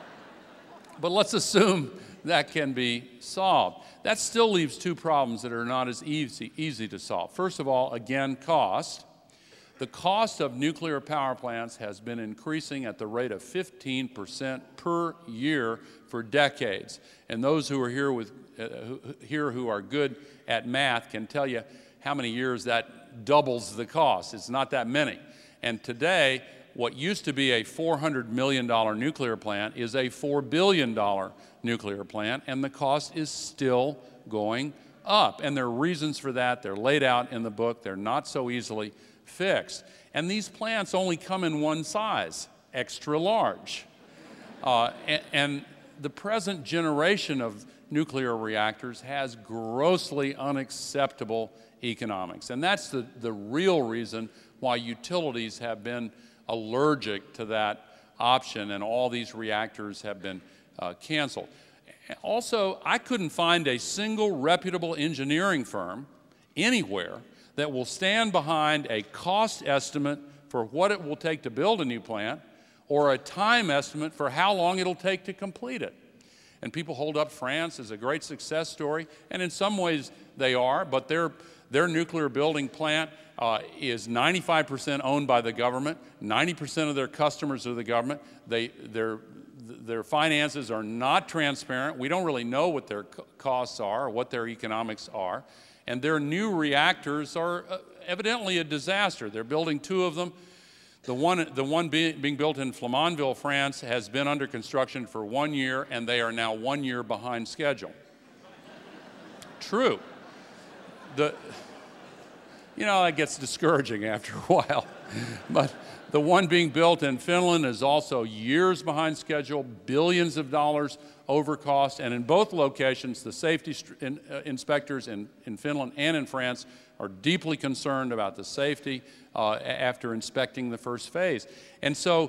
but let's assume that can be solved. That still leaves two problems that are not as easy, easy to solve. First of all, again, cost. The cost of nuclear power plants has been increasing at the rate of fifteen percent per year for decades. And those who are here, with, uh, who, here who are good at math can tell you how many years that doubles the cost. It's not that many. And today, what used to be a four hundred million dollar nuclear plant is a four billion dollar nuclear plant, and the cost is still going up. And there are reasons for that. They're laid out in the book. They're not so easily fixed. And these plants only come in one size, extra large. Uh, and, and the present generation of nuclear reactors has grossly unacceptable economics. And that's the, the real reason why utilities have been allergic to that option, and all these reactors have been uh, canceled. Also, I couldn't find a single reputable engineering firm anywhere that will stand behind a cost estimate for what it will take to build a new plant or a time estimate for how long it'll take to complete it. And people hold up France as a great success story, and in some ways they are, but their, their nuclear building plant uh, is ninety-five percent owned by the government, ninety percent of their customers are the government. They, their, their finances are not transparent. We don't really know what their costs are or what their economics are. And their new reactors are uh, evidently a disaster. They're building two of them. The one, the one be, being built in Flamanville, France, has been under construction for one year, and they are now one year behind schedule. True. The, you know, that gets discouraging after a while. But the one being built in Finland is also years behind schedule, billions of dollars over cost, and in both locations, the safety in, uh, inspectors in, in Finland and in France are deeply concerned about the safety uh, after inspecting the first phase. And so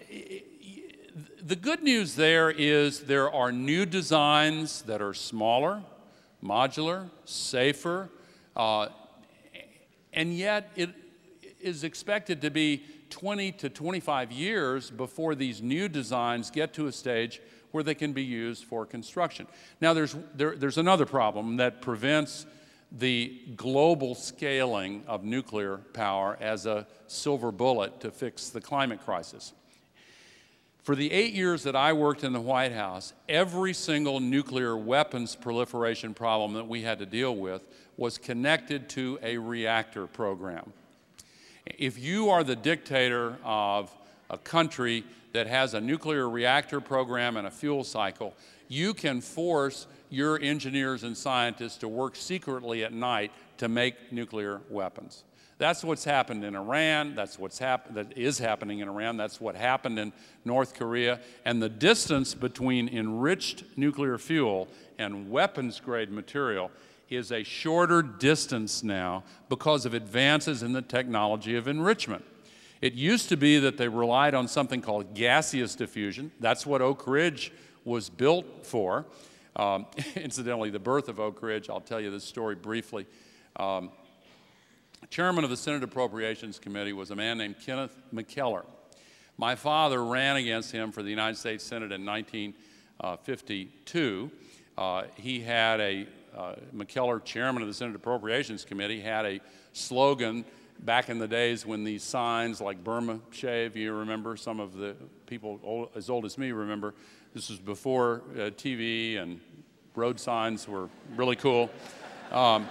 the good news there is there are new designs that are smaller, modular, safer, uh, and yet it is expected to be twenty to twenty-five years before these new designs get to a stage where they can be used for construction. Now, there's, there, there's another problem that prevents the global scaling of nuclear power as a silver bullet to fix the climate crisis. For the eight years that I worked in the White House, every single nuclear weapons proliferation problem that we had to deal with was connected to a reactor program. If you are the dictator of a country that has a nuclear reactor program and a fuel cycle, you can force your engineers and scientists to work secretly at night to make nuclear weapons. That's what's happened in Iran. That's what's hap- that is happening in Iran. That's what happened in North Korea. And the distance between enriched nuclear fuel and weapons-grade material is a shorter distance now because of advances in the technology of enrichment. It used to be that they relied on something called gaseous diffusion. That's what Oak Ridge was built for. Um, incidentally, the birth of Oak Ridge, I'll tell you this story briefly. Um, chairman of the Senate Appropriations Committee was a man named Kenneth McKellar. My father ran against him for the United States Senate in nineteen fifty-two. Uh, he had a, uh, McKellar, chairman of the Senate Appropriations Committee, had a slogan back in the days when these signs like Burma Shave, you remember, some of the people old, as old as me remember, this was before uh, T V and road signs were really cool. Um,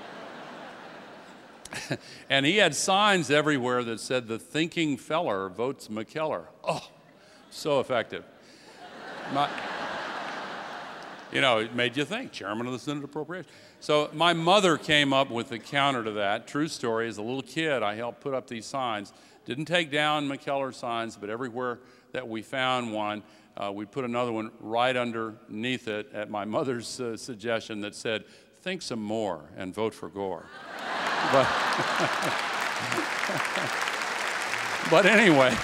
and he had signs everywhere that said, "The thinking feller votes McKellar." Oh, so effective. My, you know, it made you think, Chairman of the Senate Appropriations. So my mother came up with the counter to that. True story, as a little kid, I helped put up these signs. Didn't take down McKellar signs, but everywhere that we found one, uh, we put another one right underneath it at my mother's uh, suggestion that said, "Think some more and vote for Gore." But, but anyway,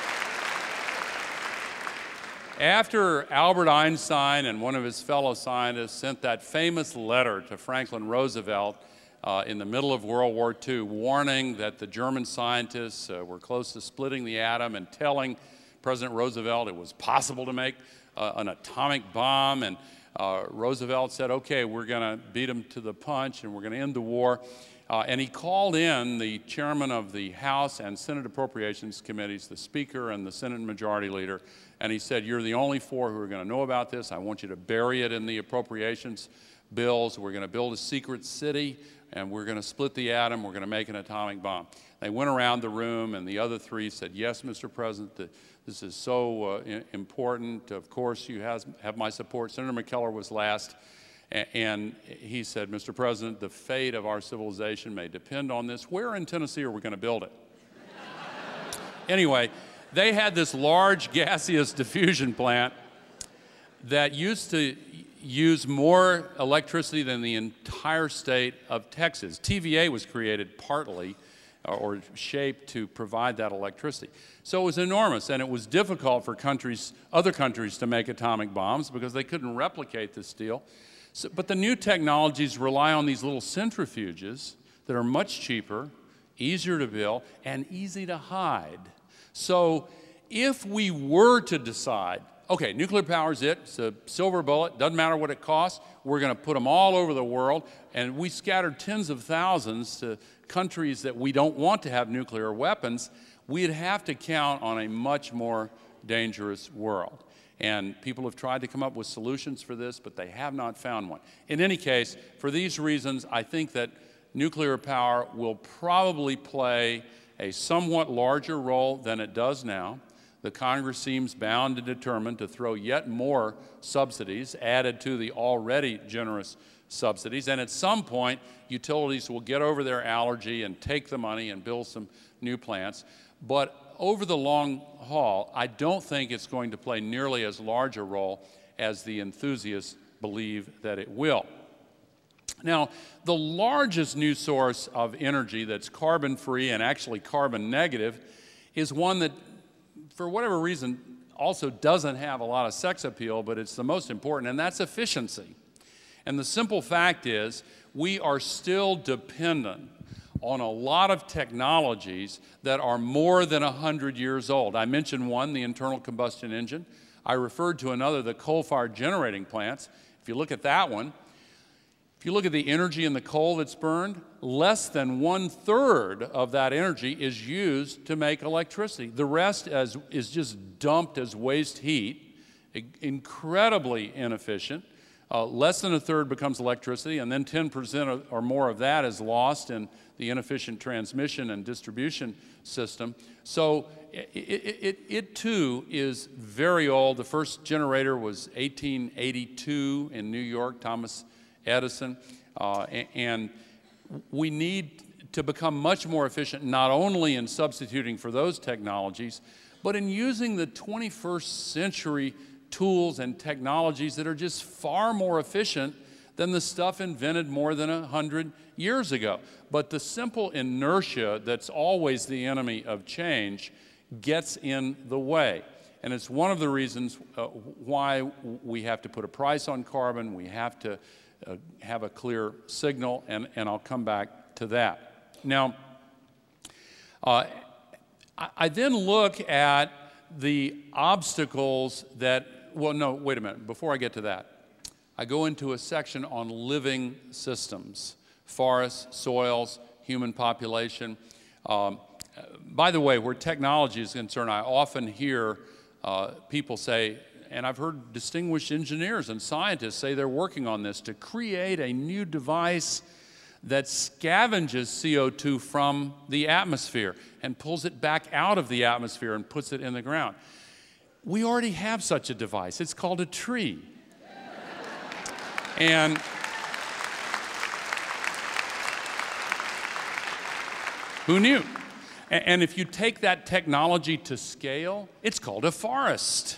after Albert Einstein and one of his fellow scientists sent that famous letter to Franklin Roosevelt uh, in the middle of World War Two, warning that the German scientists uh, were close to splitting the atom and telling President Roosevelt it was possible to make uh, an atomic bomb, and uh, Roosevelt said, "Okay, we're going to beat them to the punch and we're going to end the war." Uh, and he called in the chairman of the House and Senate Appropriations Committees, the Speaker and the Senate Majority Leader, and he said, "You're the only four who are going to know about this. I want you to bury it in the appropriations bills. We're going to build a secret city, and we're going to split the atom. We're going to make an atomic bomb." They went around the room, and the other three said, "Yes, Mister President, the, this is so uh, important. Of course, you has, have my support." Senator McKellar was last. And he said, "Mister President, the fate of our civilization may depend on this. Where in Tennessee are we going to build it?" Anyway, they had this large gaseous diffusion plant that used to use more electricity than the entire state of Texas. T V A was created partly or shaped to provide that electricity. So it was enormous, and it was difficult for countries, other countries to make atomic bombs because they couldn't replicate this deal. So, but the new technologies rely on these little centrifuges that are much cheaper, easier to build, and easy to hide. So if we were to decide, okay, nuclear power is it, it's a silver bullet, doesn't matter what it costs, we're going to put them all over the world, and we scattered tens of thousands to countries that we don't want to have nuclear weapons, we'd have to count on a much more dangerous world. And people have tried to come up with solutions for this, but they have not found one. In any case, for these reasons, I think that nuclear power will probably play a somewhat larger role than it does now. The Congress seems bound and determined to throw yet more subsidies added to the already generous subsidies. And at some point, utilities will get over their allergy and take the money and build some new plants. But over the long haul, I don't think it's going to play nearly as large a role as the enthusiasts believe that it will. Now, the largest new source of energy that's carbon-free and actually carbon negative is one that, for whatever reason, also doesn't have a lot of sex appeal, but it's the most important, and that's efficiency. And the simple fact is, we are still dependent on a lot of technologies that are more than one hundred years old. I mentioned one, the internal combustion engine. I referred to another, the coal-fired generating plants. If you look at that one, if you look at the energy in the coal that's burned, less than one-third of that energy is used to make electricity. The rest is, is just dumped as waste heat, incredibly inefficient. Uh, less than a third becomes electricity, and then ten percent or more of that is lost in the inefficient transmission and distribution system. So it, it, it, it too is very old. The first generator was eighteen eighty-two in New York, Thomas Edison, uh, and we need to become much more efficient, not only in substituting for those technologies, but in using the twenty-first century tools and technologies that are just far more efficient than the stuff invented more than a hundred years ago. But the simple inertia that's always the enemy of change gets in the way. And it's one of the reasons uh, why we have to put a price on carbon, we have to uh, have a clear signal, and, and I'll come back to that. Now, uh, I, I then look at the obstacles that, well, no, wait a minute, before I get to that, I go into a section on living systems, forests, soils, human population. Um, by the way, where technology is concerned, I often hear uh, people say, and I've heard distinguished engineers and scientists say they're working on this to create a new device that scavenges C O two from the atmosphere and pulls it back out of the atmosphere and puts it in the ground. We already have such a device. It's called a tree. And who knew? And if you take that technology to scale, it's called a forest.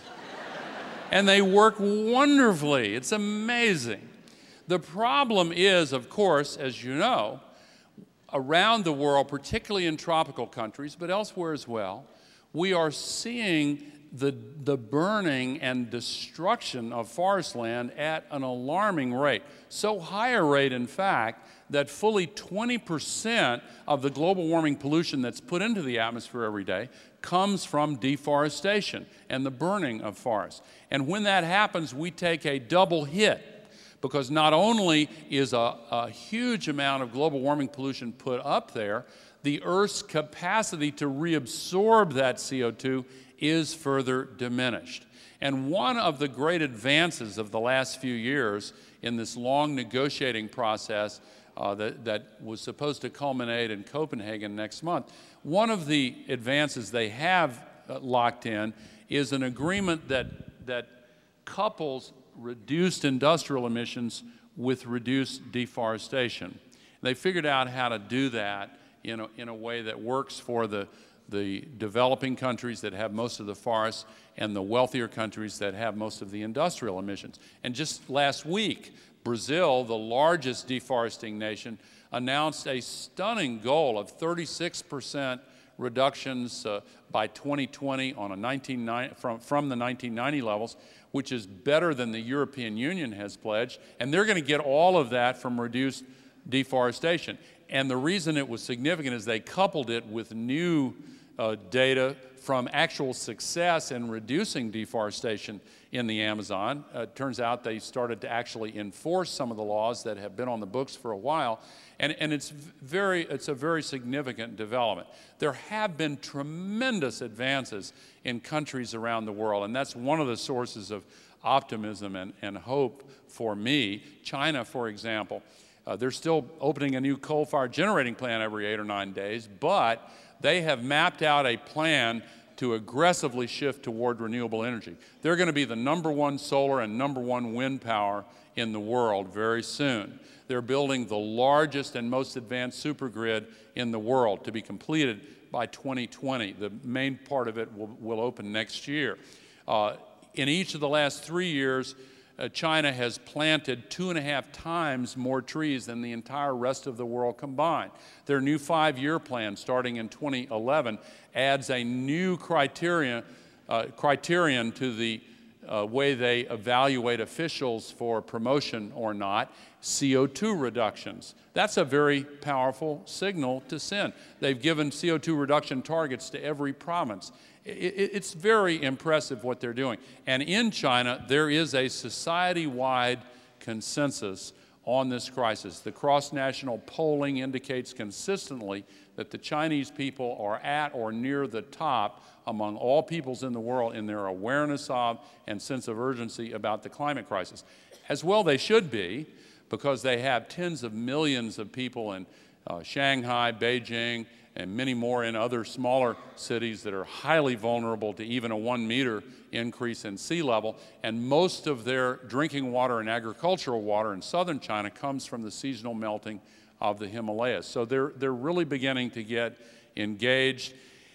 And they work wonderfully. It's amazing. The problem is, of course, as you know, around the world, particularly in tropical countries, but elsewhere as well, we are seeing the, the burning and destruction of forest land at an alarming rate. So high a rate, in fact, that fully twenty percent of the global warming pollution that's put into the atmosphere every day comes from deforestation and the burning of forests. And when that happens, we take a double hit, because not only is a, a huge amount of global warming pollution put up there, the Earth's capacity to reabsorb that C O two is further diminished. And one of the great advances of the last few years in this long negotiating process uh, that, that was supposed to culminate in Copenhagen next month, one of the advances they have uh, locked in is an agreement that, that couples reduced industrial emissions with reduced deforestation. They figured out how to do that in a, in a way that works for the, the developing countries that have most of the forests and the wealthier countries that have most of the industrial emissions. And just last week, Brazil, the largest deforesting nation, announced a stunning goal of thirty-six percent reductions uh, by twenty twenty on a nineteen ninety, from, from the nineteen ninety levels, which is better than the European Union has pledged. And they're going to get all of that from reduced deforestation. And the reason it was significant is they coupled it with new uh, data from actual success in reducing deforestation in the Amazon. Uh, it turns out they started to actually enforce some of the laws that have been on the books for a while. And, and it's, very, it's a very significant development. There have been tremendous advances in countries around the world, and that's one of the sources of optimism and, and hope for me. China, for example, uh, they're still opening a new coal-fired generating plant every eight or nine days, but they have mapped out a plan to aggressively shift toward renewable energy. They're going to be the number one solar and number one wind power in the world very soon. They're building the largest and most advanced supergrid in the world to be completed by twenty twenty. The main part of it will, will open next year. Uh, in each of the last three years, uh, China has planted two and a half times more trees than the entire rest of the world combined. Their new five-year plan, starting in twenty eleven, adds a new criteria, uh, criterion to the uh, way they evaluate officials for promotion or not, C O two reductions. That's a very powerful signal to send. They've given C O two reduction targets to every province. It's very impressive what they're doing. And in China, there is a society-wide consensus on this crisis. The cross-national polling indicates consistently that the Chinese people are at or near the top among all peoples in the world in their awareness of and sense of urgency about the climate crisis. As well they should be, because they have tens of millions of people in uh, Shanghai, Beijing, and many more in other smaller cities that are highly vulnerable to even a one meter increase in sea level. And most of their drinking water and agricultural water in southern China comes from the seasonal melting of the Himalayas. So they're, they're really beginning to get engaged.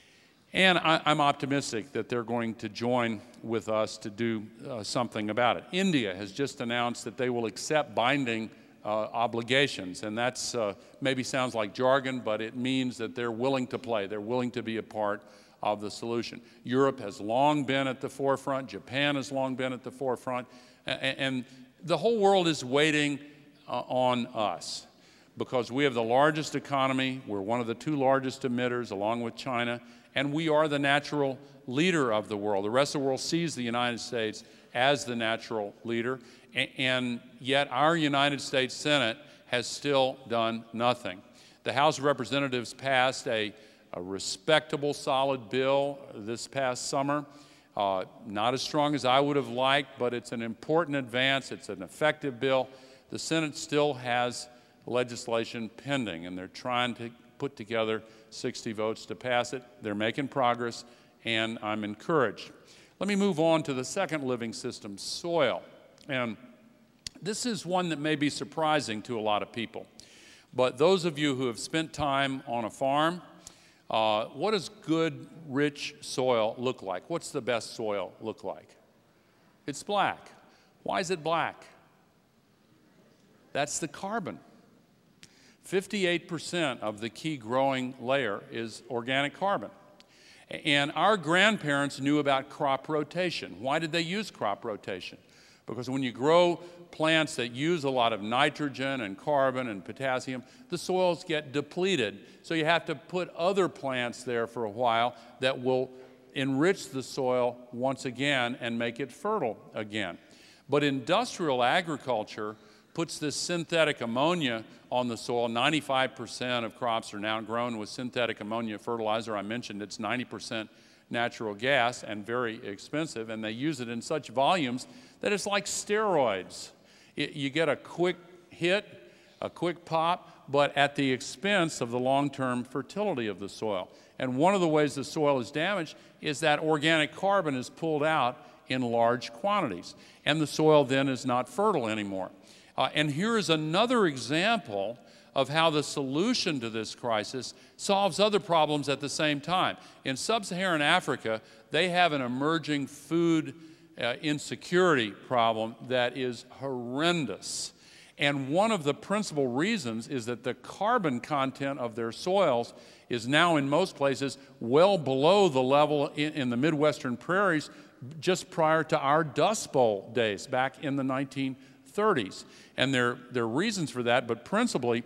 And I, I'm optimistic that they're going to join with us to do uh, something about it. India has just announced that they will accept binding uh, obligations, and that's uh, maybe sounds like jargon, but it means that they're willing to play. They're willing to be a part of the solution. Europe has long been at the forefront. Japan has long been at the forefront. And, and the whole world is waiting uh, on us, because we have the largest economy. We're one of the two largest emitters, along with China, and we are the natural leader of the world. The rest of the world sees the United States as the natural leader, and yet our United States Senate has still done nothing. The House of Representatives passed a a respectable, solid bill this past summer. Uh, not as strong as I would have liked, but it's an important advance. It's an effective bill. The Senate still has legislation pending, and they're trying to put together sixty votes to pass it. They're making progress, and I'm encouraged. Let me move on to the second living system, soil. And this is one that may be surprising to a lot of people. But those of you who have spent time on a farm, uh, what does good, rich soil look like? What's the best soil look like? It's black. Why is it black? That's the carbon. fifty-eight percent of the key growing layer is organic carbon. And our grandparents knew about crop rotation. Why did they use crop rotation? Because when you grow plants that use a lot of nitrogen and carbon and potassium, the soils get depleted. So you have to put other plants there for a while that will enrich the soil once again and make it fertile again. But industrial agriculture puts this synthetic ammonia on the soil. ninety-five percent of crops are now grown with synthetic ammonia fertilizer. I mentioned it's ninety percent natural gas and very expensive, and they use it in such volumes that it's like steroids. It, you get a quick hit, a quick pop, but at the expense of the long-term fertility of the soil. And one of the ways the soil is damaged is that organic carbon is pulled out in large quantities, and the soil then is not fertile anymore. Uh, and here is another example of how the solution to this crisis solves other problems at the same time. In sub-Saharan Africa, they have an emerging food uh, insecurity problem that is horrendous. And one of the principal reasons is that the carbon content of their soils is now in most places well below the level in, in the Midwestern prairies just prior to our Dust Bowl days back in the nineteen thirties. And there, there are reasons for that, but principally,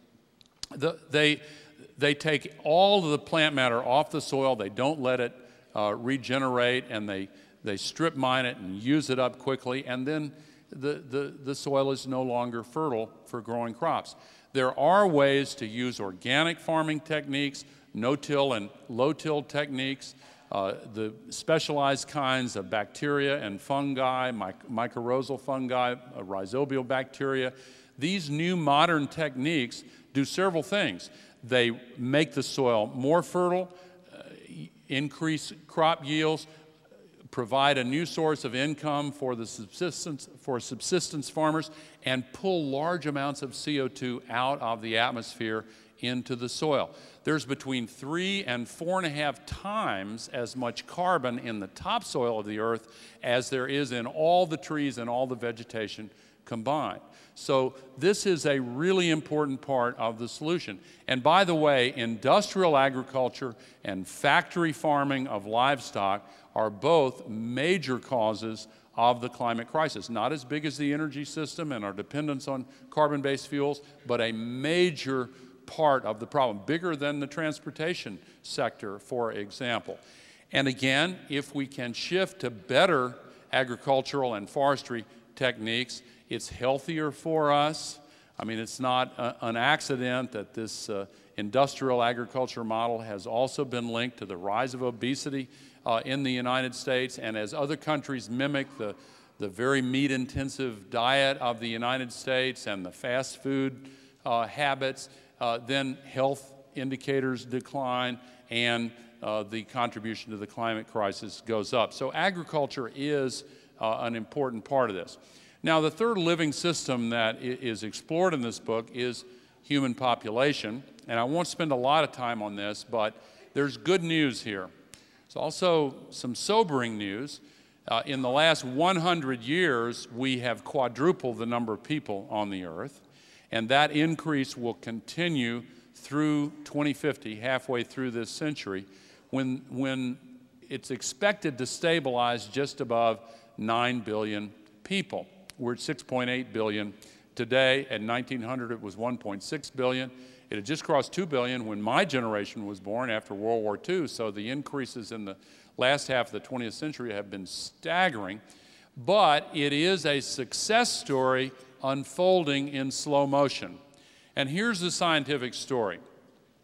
the, they, they take all of the plant matter off the soil, they don't let it uh, regenerate, and they, they strip mine it and use it up quickly, and then the, the, the soil is no longer fertile for growing crops. There are ways to use organic farming techniques, no-till and low-till techniques, Uh, the specialized kinds of bacteria and fungi, myc mycorrhizal fungi, uh, rhizobial bacteria. These new modern techniques do several things. They make the soil more fertile, uh, increase crop yields, provide a new source of income for the subsistence, for subsistence farmers, and pull large amounts of C O two out of the atmosphere into the soil. There's between three and four and a half times as much carbon in the topsoil of the earth as there is in all the trees and all the vegetation combined. So this is a really important part of the solution. And by the way, industrial agriculture and factory farming of livestock are both major causes of the climate crisis. Not as big as the energy system and our dependence on carbon-based fuels, but a major part of the problem, bigger than the transportation sector, for example. And again, if we can shift to better agricultural and forestry techniques, it's healthier for us. I mean, it's not a, an accident that this uh, industrial agriculture model has also been linked to the rise of obesity uh, in the United States, and as other countries mimic the, the very meat-intensive diet of the United States and the fast food uh, habits, Uh, then health indicators decline and uh, the contribution to the climate crisis goes up. So agriculture is uh, an important part of this. Now, the third living system that is explored in this book is human population, and I won't spend a lot of time on this, but there's good news here. There's also some sobering news. Uh, in the last one hundred years, we have quadrupled the number of people on the earth. And that increase will continue through twenty fifty, halfway through this century, when, when it's expected to stabilize just above nine billion people. We're at six point eight billion today. At nineteen hundred, it was one point six billion. It had just crossed two billion when my generation was born after World War Two, so the increases in the last half of the twentieth century have been staggering. But it is a success story unfolding in slow motion. And here's the scientific story.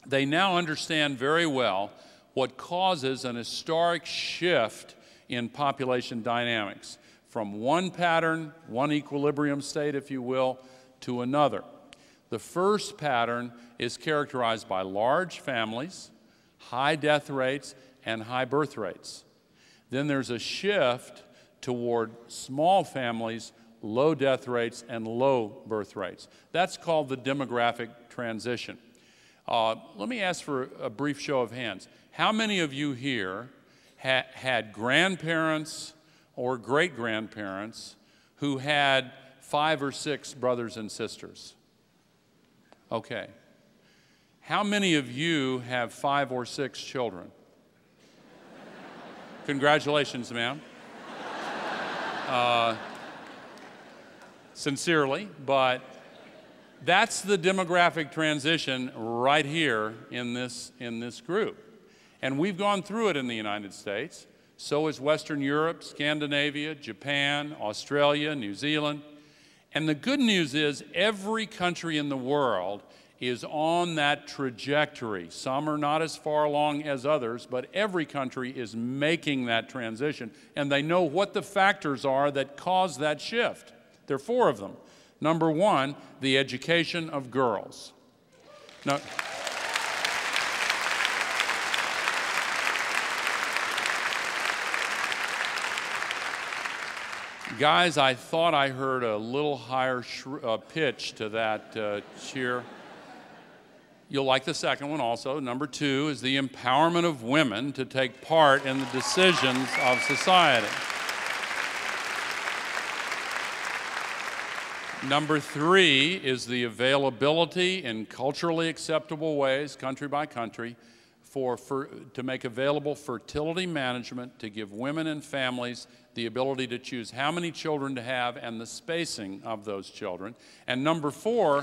they now understand very well what causes an historic shift in population dynamics from one pattern, one equilibrium state, if you will, to another. The first pattern is characterized by large families, high death rates, and high birth rates. Then there's a shift toward small families, low death rates, and low birth rates. That's called the demographic transition. Uh, let me ask for a brief show of hands. How many of you here ha had grandparents or great-grandparents who had five or six brothers and sisters? Okay. How many of you have five or six children? Congratulations, ma'am. Uh, sincerely, but that's the demographic transition right here in this, in this group. And we've gone through it in the United States. So is Western Europe, Scandinavia, Japan, Australia, New Zealand. And the good news is every country in the world is on that trajectory. Some are not as far along as others, but every country is making that transition, and they know what the factors are that cause that shift. There are four of them. Number one, the education of girls. Now, guys, I thought I heard a little higher sh uh, pitch to that uh, cheer. You'll like the second one also. Number two is the empowerment of women to take part in the decisions of society. Number three is the availability in culturally acceptable ways, country by country, for, for, to make available fertility management to give women and families the ability to choose how many children to have and the spacing of those children. And number four,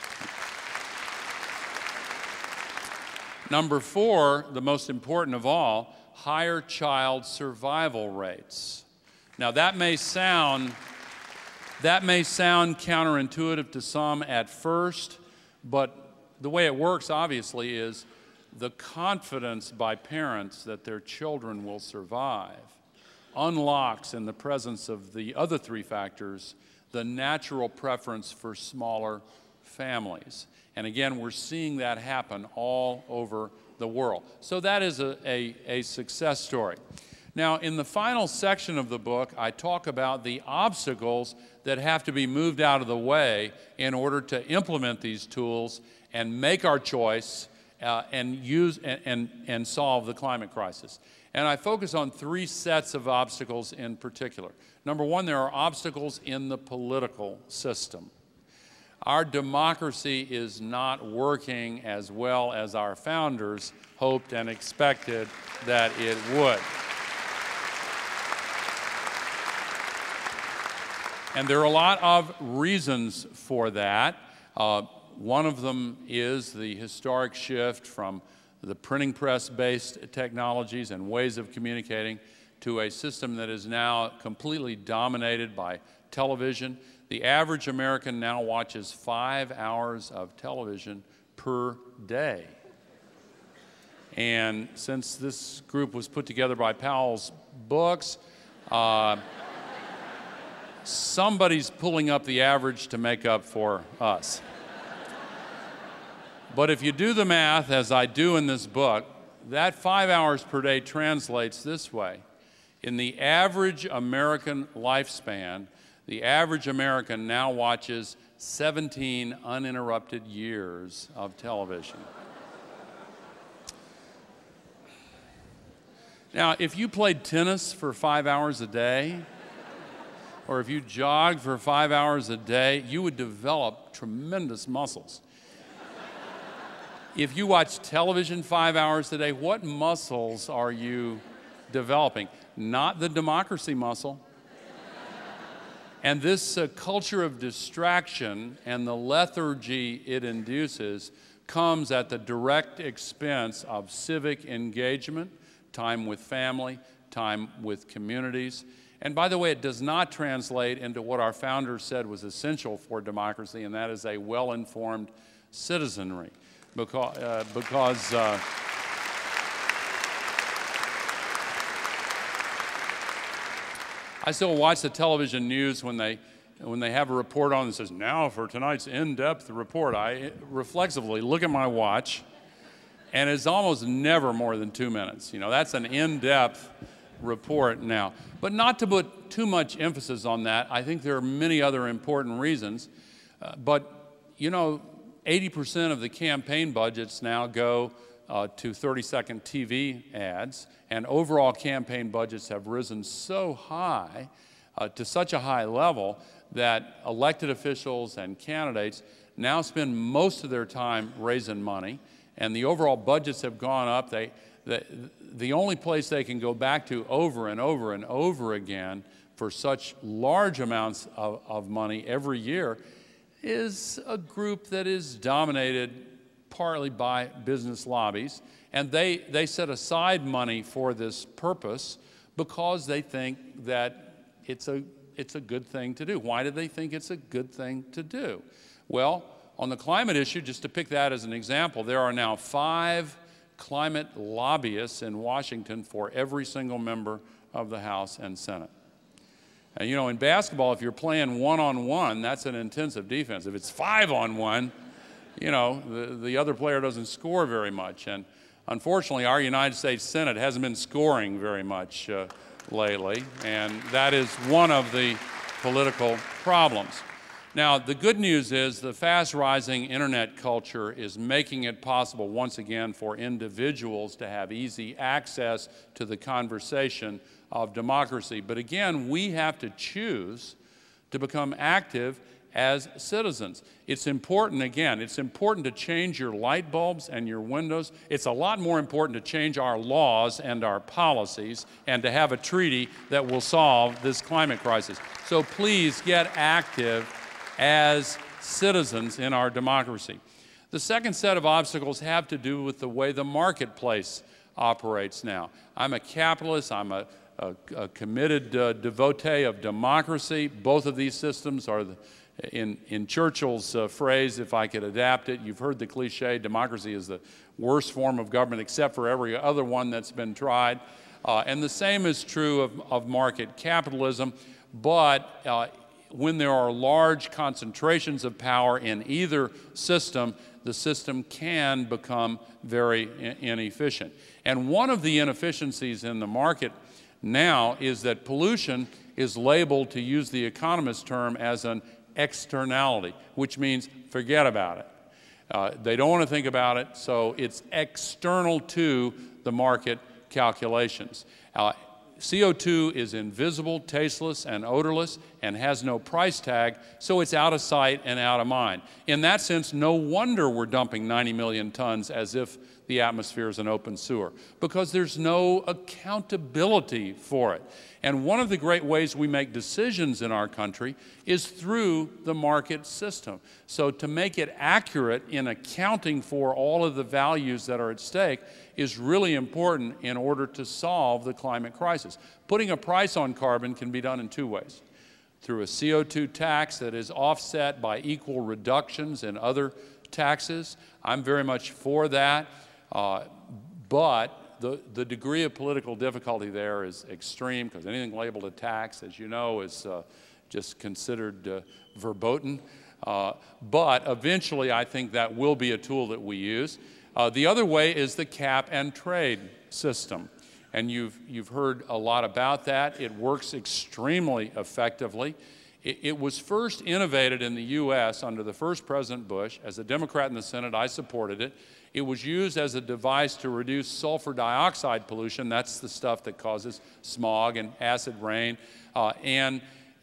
Number four, the most important of all, higher child survival rates. Now that may sound, that may sound counterintuitive to some at first, but the way it works obviously is the confidence by parents that their children will survive unlocks, in the presence of the other three factors, the natural preference for smaller families. And again, we're seeing that happen all over the world. So that is a, a, a success story. Now, in the final section of the book, I talk about the obstacles that have to be moved out of the way in order to implement these tools and make our choice uh, and use and, and, and solve the climate crisis. And I focus on three sets of obstacles in particular. Number one, there are obstacles in the political system. Our democracy is not working as well as our founders hoped and expected that it would. And there are a lot of reasons for that. Uh, one of them is the historic shift from the printing press-based technologies and ways of communicating to a system that is now completely dominated by television. The average American now watches five hours of television per day. And since this group was put together by Powell's Books, uh, somebody's pulling up the average to make up for us. But if you do the math, as I do in this book, that five hours per day translates this way. In the average American lifespan, the average American now watches seventeen uninterrupted years of television. Now, if you played tennis for five hours a day, or if you jogged for five hours a day, you would develop tremendous muscles. If you watch television five hours a day, what muscles are you developing? Not the democracy muscle. And this uh, culture of distraction and the lethargy it induces comes at the direct expense of civic engagement, time with family, time with communities. And by the way, it does not translate into what our founders said was essential for democracy, and that is a well-informed citizenry. because, uh, because uh, I still watch the television news when they, when they have a report on that says, now for tonight's in-depth report. I reflexively look at my watch, and it's almost never more than two minutes. You know, that's an in-depth report now. But not to put too much emphasis on that, I think there are many other important reasons. Uh, but, you know, eighty percent of the campaign budgets now go uh, to thirty second T V ads, and overall campaign budgets have risen so high, uh, to such a high level, that elected officials and candidates now spend most of their time raising money, and the overall budgets have gone up. They, the, the only place they can go back to over and over and over again for such large amounts of, of money every year is a group that is dominated partly by business lobbies, and they, they set aside money for this purpose because they think that it's a, it's a good thing to do. Why do they think it's a good thing to do? Well, on the climate issue, just to pick that as an example, there are now five climate lobbyists in Washington for every single member of the House and Senate. And you know, in basketball, if you're playing one-on-one, that's an intensive defense. If it's five-on-one, you know, the, the other player doesn't score very much. And unfortunately, our United States Senate hasn't been scoring very much uh, lately, and that is one of the political problems. Now, the good news is the fast-rising internet culture is making it possible once again for individuals to have easy access to the conversation of democracy. But again, we have to choose to become active as citizens. It's important, again, it's important to change your light bulbs and your windows. It's a lot more important to change our laws and our policies and to have a treaty that will solve this climate crisis. So please get active as citizens in our democracy. The second set of obstacles have to do with the way the marketplace operates now. I'm a capitalist, I'm a, a, a committed uh, devotee of democracy. Both of these systems are, the, in, in Churchill's uh, phrase, if I could adapt it, you've heard the cliche, democracy is the worst form of government except for every other one that's been tried. Uh, and the same is true of, of market capitalism, but uh, when there are large concentrations of power in either system, the system can become very inefficient. And one of the inefficiencies in the market now is that pollution is labeled, to use the economist term, as an externality, which means forget about it. Uh, they don't want to think about it, so it's external to the market calculations. Uh, C O two is invisible, tasteless, and odorless, and has no price tag, so it's out of sight and out of mind. In that sense, no wonder we're dumping ninety million tons as if the atmosphere is an open sewer, because there's no accountability for it. And one of the great ways we make decisions in our country is through the market system. So to make it accurate in accounting for all of the values that are at stake is really important in order to solve the climate crisis. Putting a price on carbon can be done in two ways: through a C O two tax that is offset by equal reductions in other taxes. I'm very much for that, uh, but the, the degree of political difficulty there is extreme, because anything labeled a tax, as you know, is uh, just considered uh, verboten. Uh, but eventually, I think that will be a tool that we use. Uh, the other way is the cap and trade system. And you've, you've heard a lot about that. It works extremely effectively. It, it was first innovated in the U S under the first President Bush. As a Democrat in the Senate, I supported it. It was used as a device to reduce sulfur dioxide pollution. That's the stuff that causes smog and acid rain. Uh, and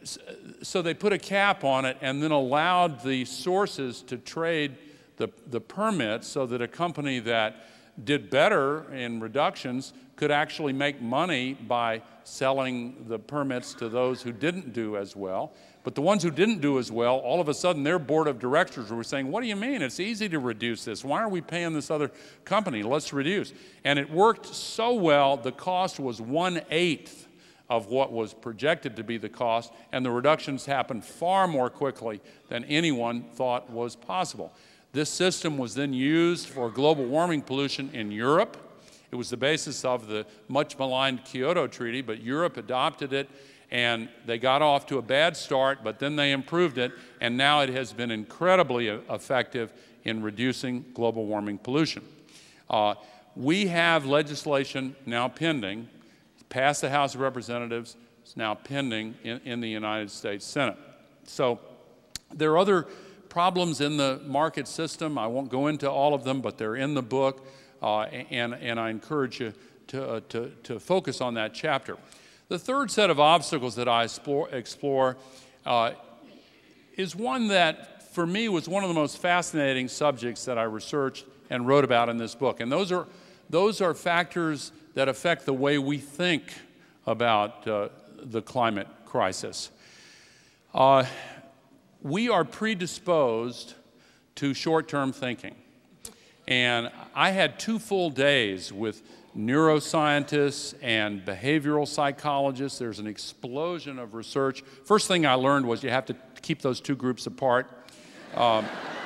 so they put a cap on it and then allowed the sources to trade the, the permits, so that a company that did better in reductions could actually make money by selling the permits to those who didn't do as well. But the ones who didn't do as well, all of a sudden their board of directors were saying, what do you mean? It's easy to reduce this. Why are we paying this other company? Let's reduce. And it worked so well, the cost was one-eighth of what was projected to be the cost, and the reductions happened far more quickly than anyone thought was possible. This system was then used for global warming pollution in Europe. It was the basis of the much maligned Kyoto Treaty, but Europe adopted it, and they got off to a bad start, but then they improved it, and now it has been incredibly effective in reducing global warming pollution. Uh, we have legislation now pending, passed the House of Representatives, it's now pending in, in the United States Senate. So there are other problems in the market system. I won't go into all of them, but they're in the book, uh, and, and I encourage you to, uh, to, to focus on that chapter. The third set of obstacles that I explore, explore uh, is one that, for me, was one of the most fascinating subjects that I researched and wrote about in this book. And those are, those are factors that affect the way we think about uh, the climate crisis. Uh, we are predisposed to short-term thinking. And I had two full days with neuroscientists and behavioral psychologists. There's an explosion of research. First thing I learned was you have to keep those two groups apart. Um,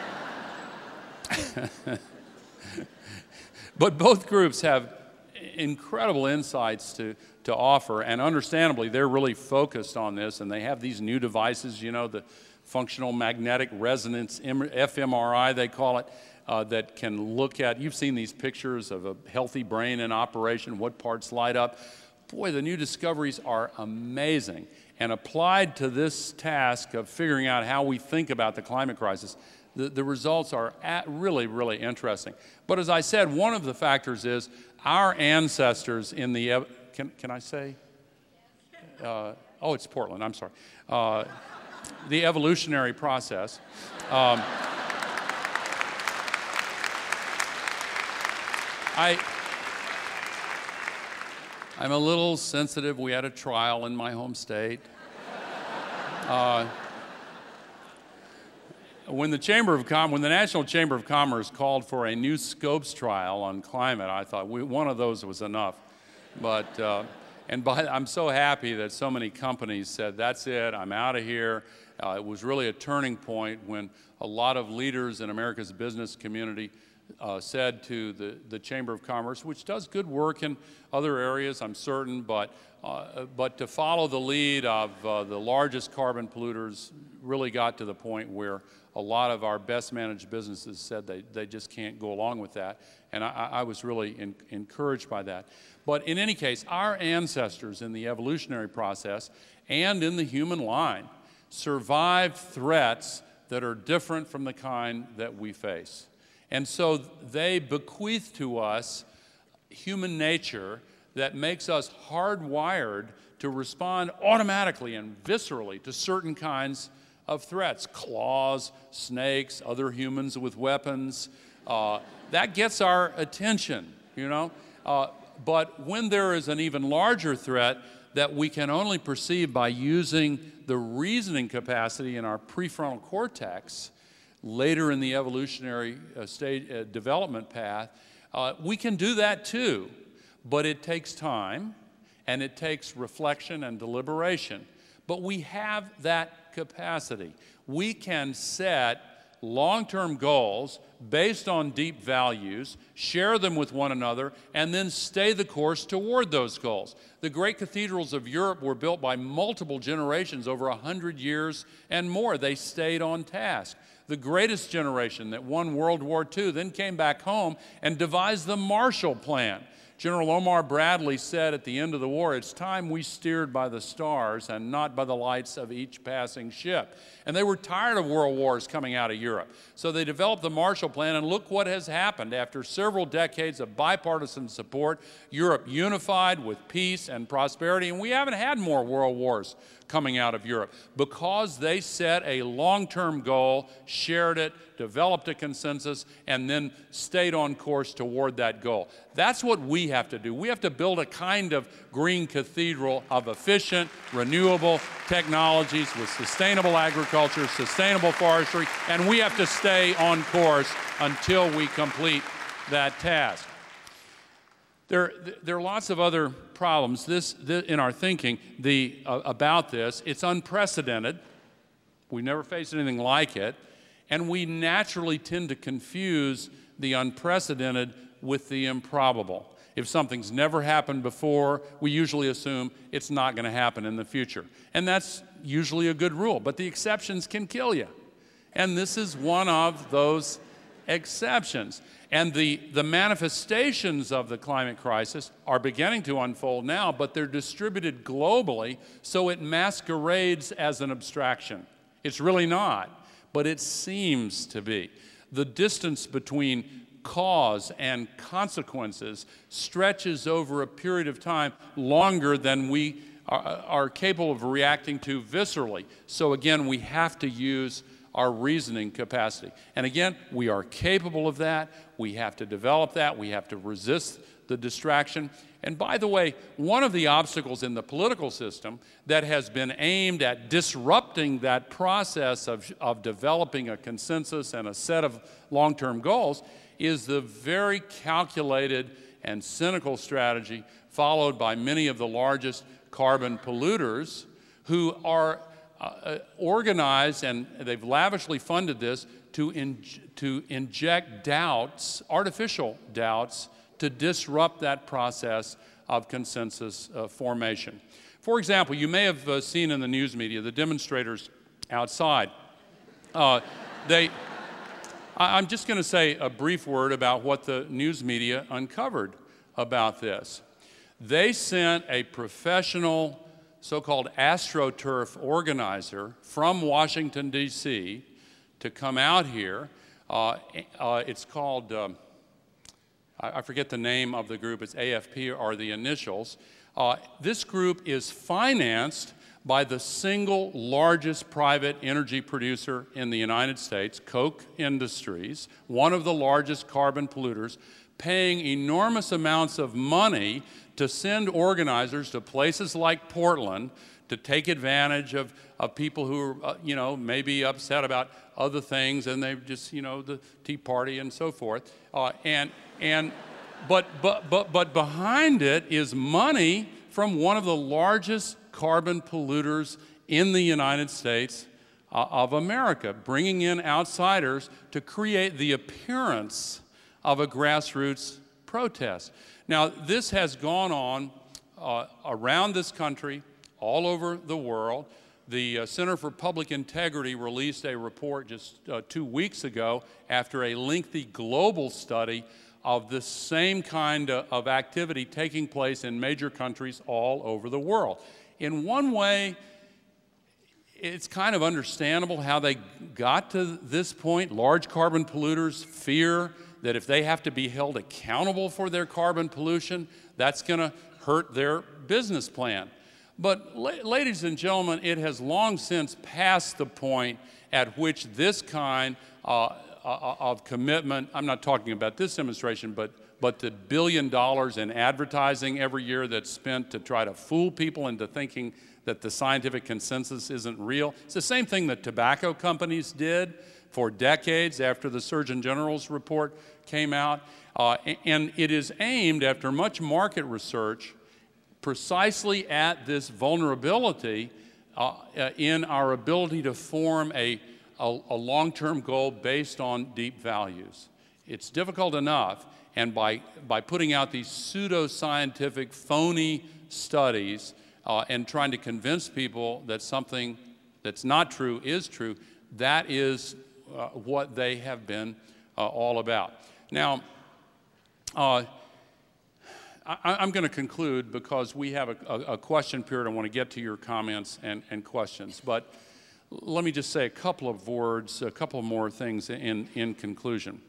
but both groups have incredible insights to, to offer, and understandably, they're really focused on this, and they have these new devices, you know, the functional magnetic resonance, F M R I they call it, Uh, that can look at, you've seen these pictures of a healthy brain in operation, what parts light up. Boy, the new discoveries are amazing. And applied to this task of figuring out how we think about the climate crisis, the, the results are at really, really interesting. But as I said, one of the factors is our ancestors in the, can, can I say? Uh, oh, it's Portland, I'm sorry. Uh, the evolutionary process. Um, I, I'm a little sensitive. We had a trial in my home state. Uh, when the Chamber of Com when the National Chamber of Commerce called for a new Scopes trial on climate, I thought we, one of those was enough. But uh, and by, I'm so happy that so many companies said, "That's it. I'm out of here." Uh, it was really a turning point when a lot of leaders in America's business community Uh, said to the, the Chamber of Commerce, which does good work in other areas, I'm certain, but, uh, but to follow the lead of uh, the largest carbon polluters really got to the point where a lot of our best managed businesses said they, they just can't go along with that. And I, I was really in, encouraged by that. But in any case, our ancestors in the evolutionary process and in the human line survived threats that are different from the kind that we face. And so they bequeath to us human nature that makes us hardwired to respond automatically and viscerally to certain kinds of threats. Claws, snakes, other humans with weapons. Uh, that gets our attention, you know. Uh, but when there is an even larger threat that we can only perceive by using the reasoning capacity in our prefrontal cortex, later in the evolutionary uh, stage, uh, development path, uh, we can do that too, but it takes time and it takes reflection and deliberation. But we have that capacity. We can set long-term goals based on deep values, share them with one another, and then stay the course toward those goals. The great cathedrals of Europe were built by multiple generations over a hundred years and more. They stayed on task. The greatest generation that won World War Two then came back home and devised the Marshall Plan. General Omar Bradley said at the end of the war, "It's time we steered by the stars and not by the lights of each passing ship." And they were tired of world wars coming out of Europe. So they developed the Marshall Plan, and look what has happened. After several decades of bipartisan support, Europe unified with peace and prosperity, and we haven't had more world wars coming out of Europe because they set a long-term goal, shared it, developed a consensus, and then stayed on course toward that goal. That's what we have to do. We have to build a kind of green cathedral of efficient, renewable technologies with sustainable agriculture, sustainable forestry, and we have to stay on course until we complete that task. There, there are lots of other problems this, this, in our thinking the, uh, about this. It's unprecedented. We never faced anything like it. And we naturally tend to confuse the unprecedented with the improbable. If something's never happened before, we usually assume it's not going to happen in the future. And that's usually a good rule, but the exceptions can kill you. And this is one of those exceptions. And the, the manifestations of the climate crisis are beginning to unfold now, but they're distributed globally, so it masquerades as an abstraction. It's really not, but it seems to be. The distance between cause and consequences stretches over a period of time longer than we are, are capable of reacting to viscerally. So again, we have to use our reasoning capacity. And again, we are capable of that. We have to develop that. We have to resist the distraction. And by the way, one of the obstacles in the political system that has been aimed at disrupting that process of, of developing a consensus and a set of long-term goals is the very calculated and cynical strategy followed by many of the largest carbon polluters who are uh, organized, and they've lavishly funded this, to, in, to inject doubts, artificial doubts, to disrupt that process of consensus uh, formation. For example, you may have uh, seen in the news media the demonstrators outside. Uh, they... I'm just going to say a brief word about what the news media uncovered about this. They sent a professional so-called AstroTurf organizer from Washington, D C to come out here. Uh, uh, it's called, um, I, I forget the name of the group, it's A F P or the initials. Uh, this group is financed by the single largest private energy producer in the United States, Koch Industries, one of the largest carbon polluters, paying enormous amounts of money to send organizers to places like Portland to take advantage of, of people who are, uh, you know, maybe upset about other things, and they just, you know, the Tea Party and so forth. Uh, and, and, but, but, but, but behind it is money from one of the largest carbon polluters in the United States uh, of America, bringing in outsiders to create the appearance of a grassroots protest. Now, this has gone on uh, around this country, all over the world. The uh, Center for Public Integrity released a report just uh, two weeks ago after a lengthy global study of the same kind of activity taking place in major countries all over the world. In one way, it's kind of understandable how they got to this point. Large carbon polluters fear that if they have to be held accountable for their carbon pollution, that's going to hurt their business plan. But la ladies and gentlemen, it has long since passed the point at which this kind uh, of commitment, I'm not talking about this demonstration, but but the billion dollars in advertising every year that's spent to try to fool people into thinking that the scientific consensus isn't real. It's the same thing that tobacco companies did for decades after the Surgeon General's report came out. Uh, and it is aimed, after much market research, precisely at this vulnerability uh, in our ability to form a, a, a long-term goal based on deep values. It's difficult enough. And by, by putting out these pseudo-scientific, phony studies uh, and trying to convince people that something that's not true is true, that is uh, what they have been uh, all about. Now, uh, I, I'm going to conclude because we have a, a, a question period. I want to get to your comments and, and questions. But let me just say a couple of words, a couple more things in, in conclusion.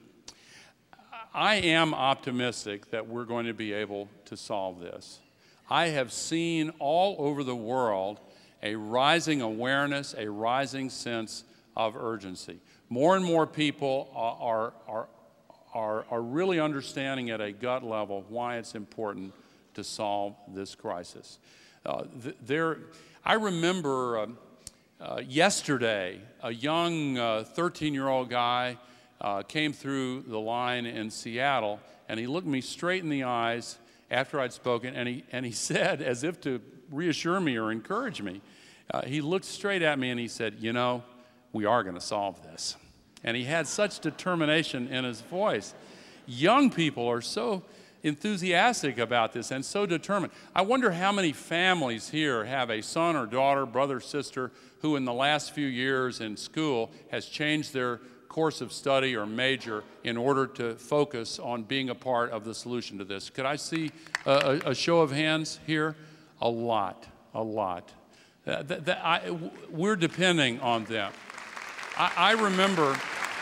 I am optimistic that we're going to be able to solve this. I have seen all over the world a rising awareness, a rising sense of urgency. More and more people are, are, are, are really understanding at a gut level why it's important to solve this crisis. Uh, th there, I remember uh, uh, yesterday a young thirteen-year-old uh, guy Uh, came through the line in Seattle, and he looked me straight in the eyes after I'd spoken, and he, and he said, as if to reassure me or encourage me, uh, he looked straight at me and he said, you know, we are going to solve this. And he had such determination in his voice. Young people are so enthusiastic about this and so determined. I wonder how many families here have a son or daughter, brother, sister, who in the last few years in school has changed their course of study or major in order to focus on being a part of the solution to this. Could I see a, a, a show of hands here? A lot, a lot. Uh, th th I, we're depending on them. I, I remember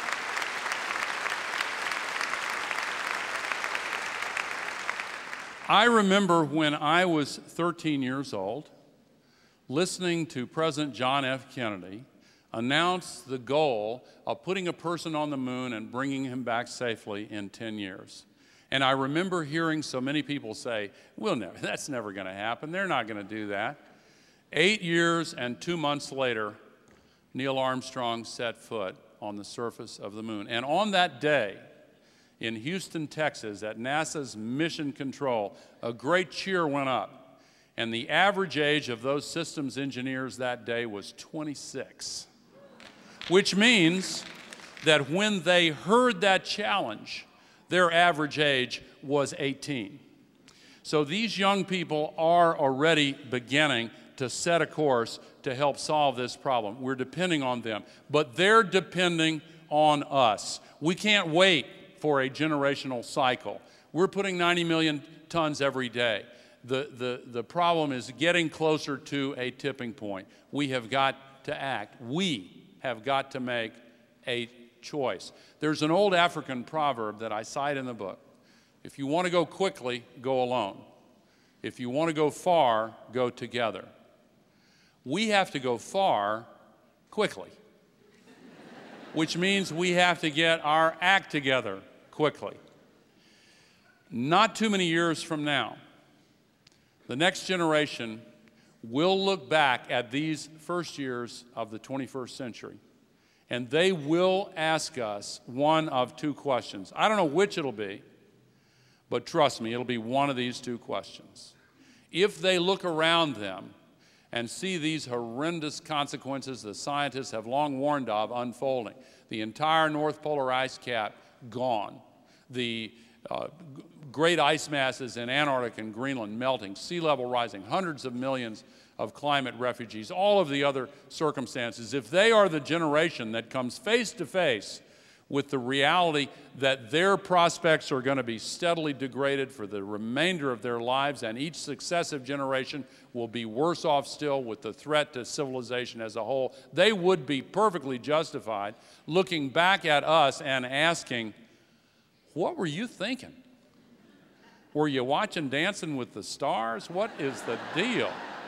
I remember when I was thirteen years old, listening to President John F. Kennedy announce the goal of putting a person on the moon and bringing him back safely in ten years. And I remember hearing so many people say, "We'll never, that's never going to happen. They're not going to do that." Eight years and two months later, Neil Armstrong set foot on the surface of the moon. And on that day, in Houston, Texas, at NASA's Mission Control, a great cheer went up. And the average age of those systems engineers that day was twenty-six, which means that when they heard that challenge, their average age was eighteen. So these young people are already beginning to set a course to help solve this problem. We're depending on them, but they're depending on us. We can't wait for a generational cycle. We're putting ninety million tons every day. The, the, the problem is getting closer to a tipping point. We have got to act. We have got to make a choice. There's an old African proverb that I cite in the book. If you want to go quickly, go alone. If you want to go far, go together. We have to go far quickly, which means we have to get our act together quickly. Not too many years from now, the next generation will look back at these first years of the twenty-first century, and they will ask us one of two questions. I don't know which it'll be, but trust me, it'll be one of these two questions. If they look around them and see these horrendous consequences the scientists have long warned of unfolding, the entire North Polar ice cap gone, the uh, great ice masses in Antarctica and Greenland melting, sea level rising, hundreds of millions of climate refugees, all of the other circumstances, if they are the generation that comes face to face with the reality that their prospects are going to be steadily degraded for the remainder of their lives, and each successive generation will be worse off still with the threat to civilization as a whole, they would be perfectly justified looking back at us and asking, what were you thinking? Were you watching Dancing with the Stars? What is the deal?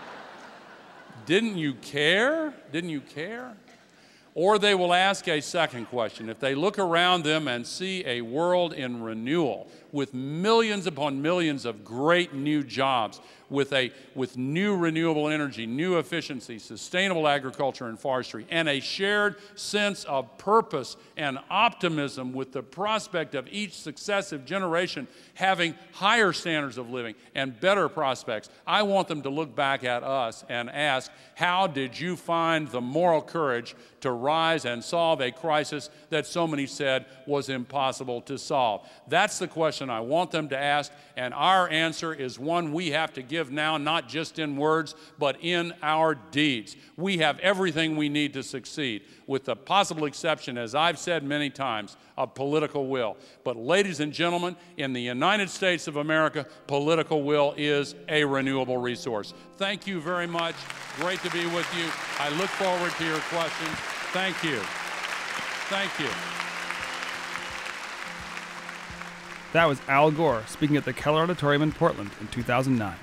Didn't you care? Didn't you care? Or they will ask a second question. If they look around them and see a world in renewal with millions upon millions of great new jobs, with, a, with new renewable energy, new efficiency, sustainable agriculture and forestry, and a shared sense of purpose and optimism with the prospect of each successive generation having higher standards of living and better prospects, I want them to look back at us and ask, how did you find the moral courage to rise and solve a crisis that so many said was impossible to solve? That's the question I want them to ask, and our answer is one we have to give now, not just in words, but in our deeds. We have everything we need to succeed, with the possible exception, as I've said many times, of political will. But ladies and gentlemen, in the United States of America, political will is a renewable resource. Thank you very much. Great to be with you. I look forward to your questions. Thank you. Thank you. That was Al Gore speaking at the Keller Auditorium in Portland in two thousand nine.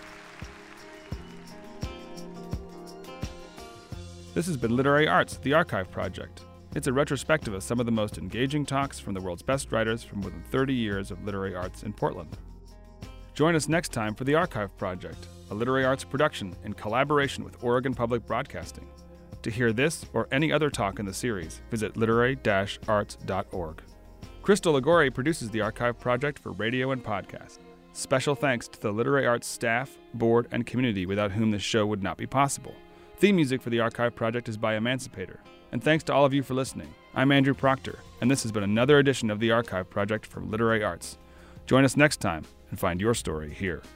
This has been Literary Arts, the Archive Project. It's a retrospective of some of the most engaging talks from the world's best writers from more than thirty years of literary arts in Portland. Join us next time for the Archive Project, a literary arts production in collaboration with Oregon Public Broadcasting. To hear this or any other talk in the series, visit literary dash arts dot org. Crystal Ligori produces the Archive Project for radio and podcast. Special thanks to the Literary Arts staff, board, and community without whom this show would not be possible. Theme music for the Archive Project is by Emancipator, and thanks to all of you for listening. I'm Andrew Proctor, and this has been another edition of the Archive Project for Literary Arts. Join us next time and find your story here.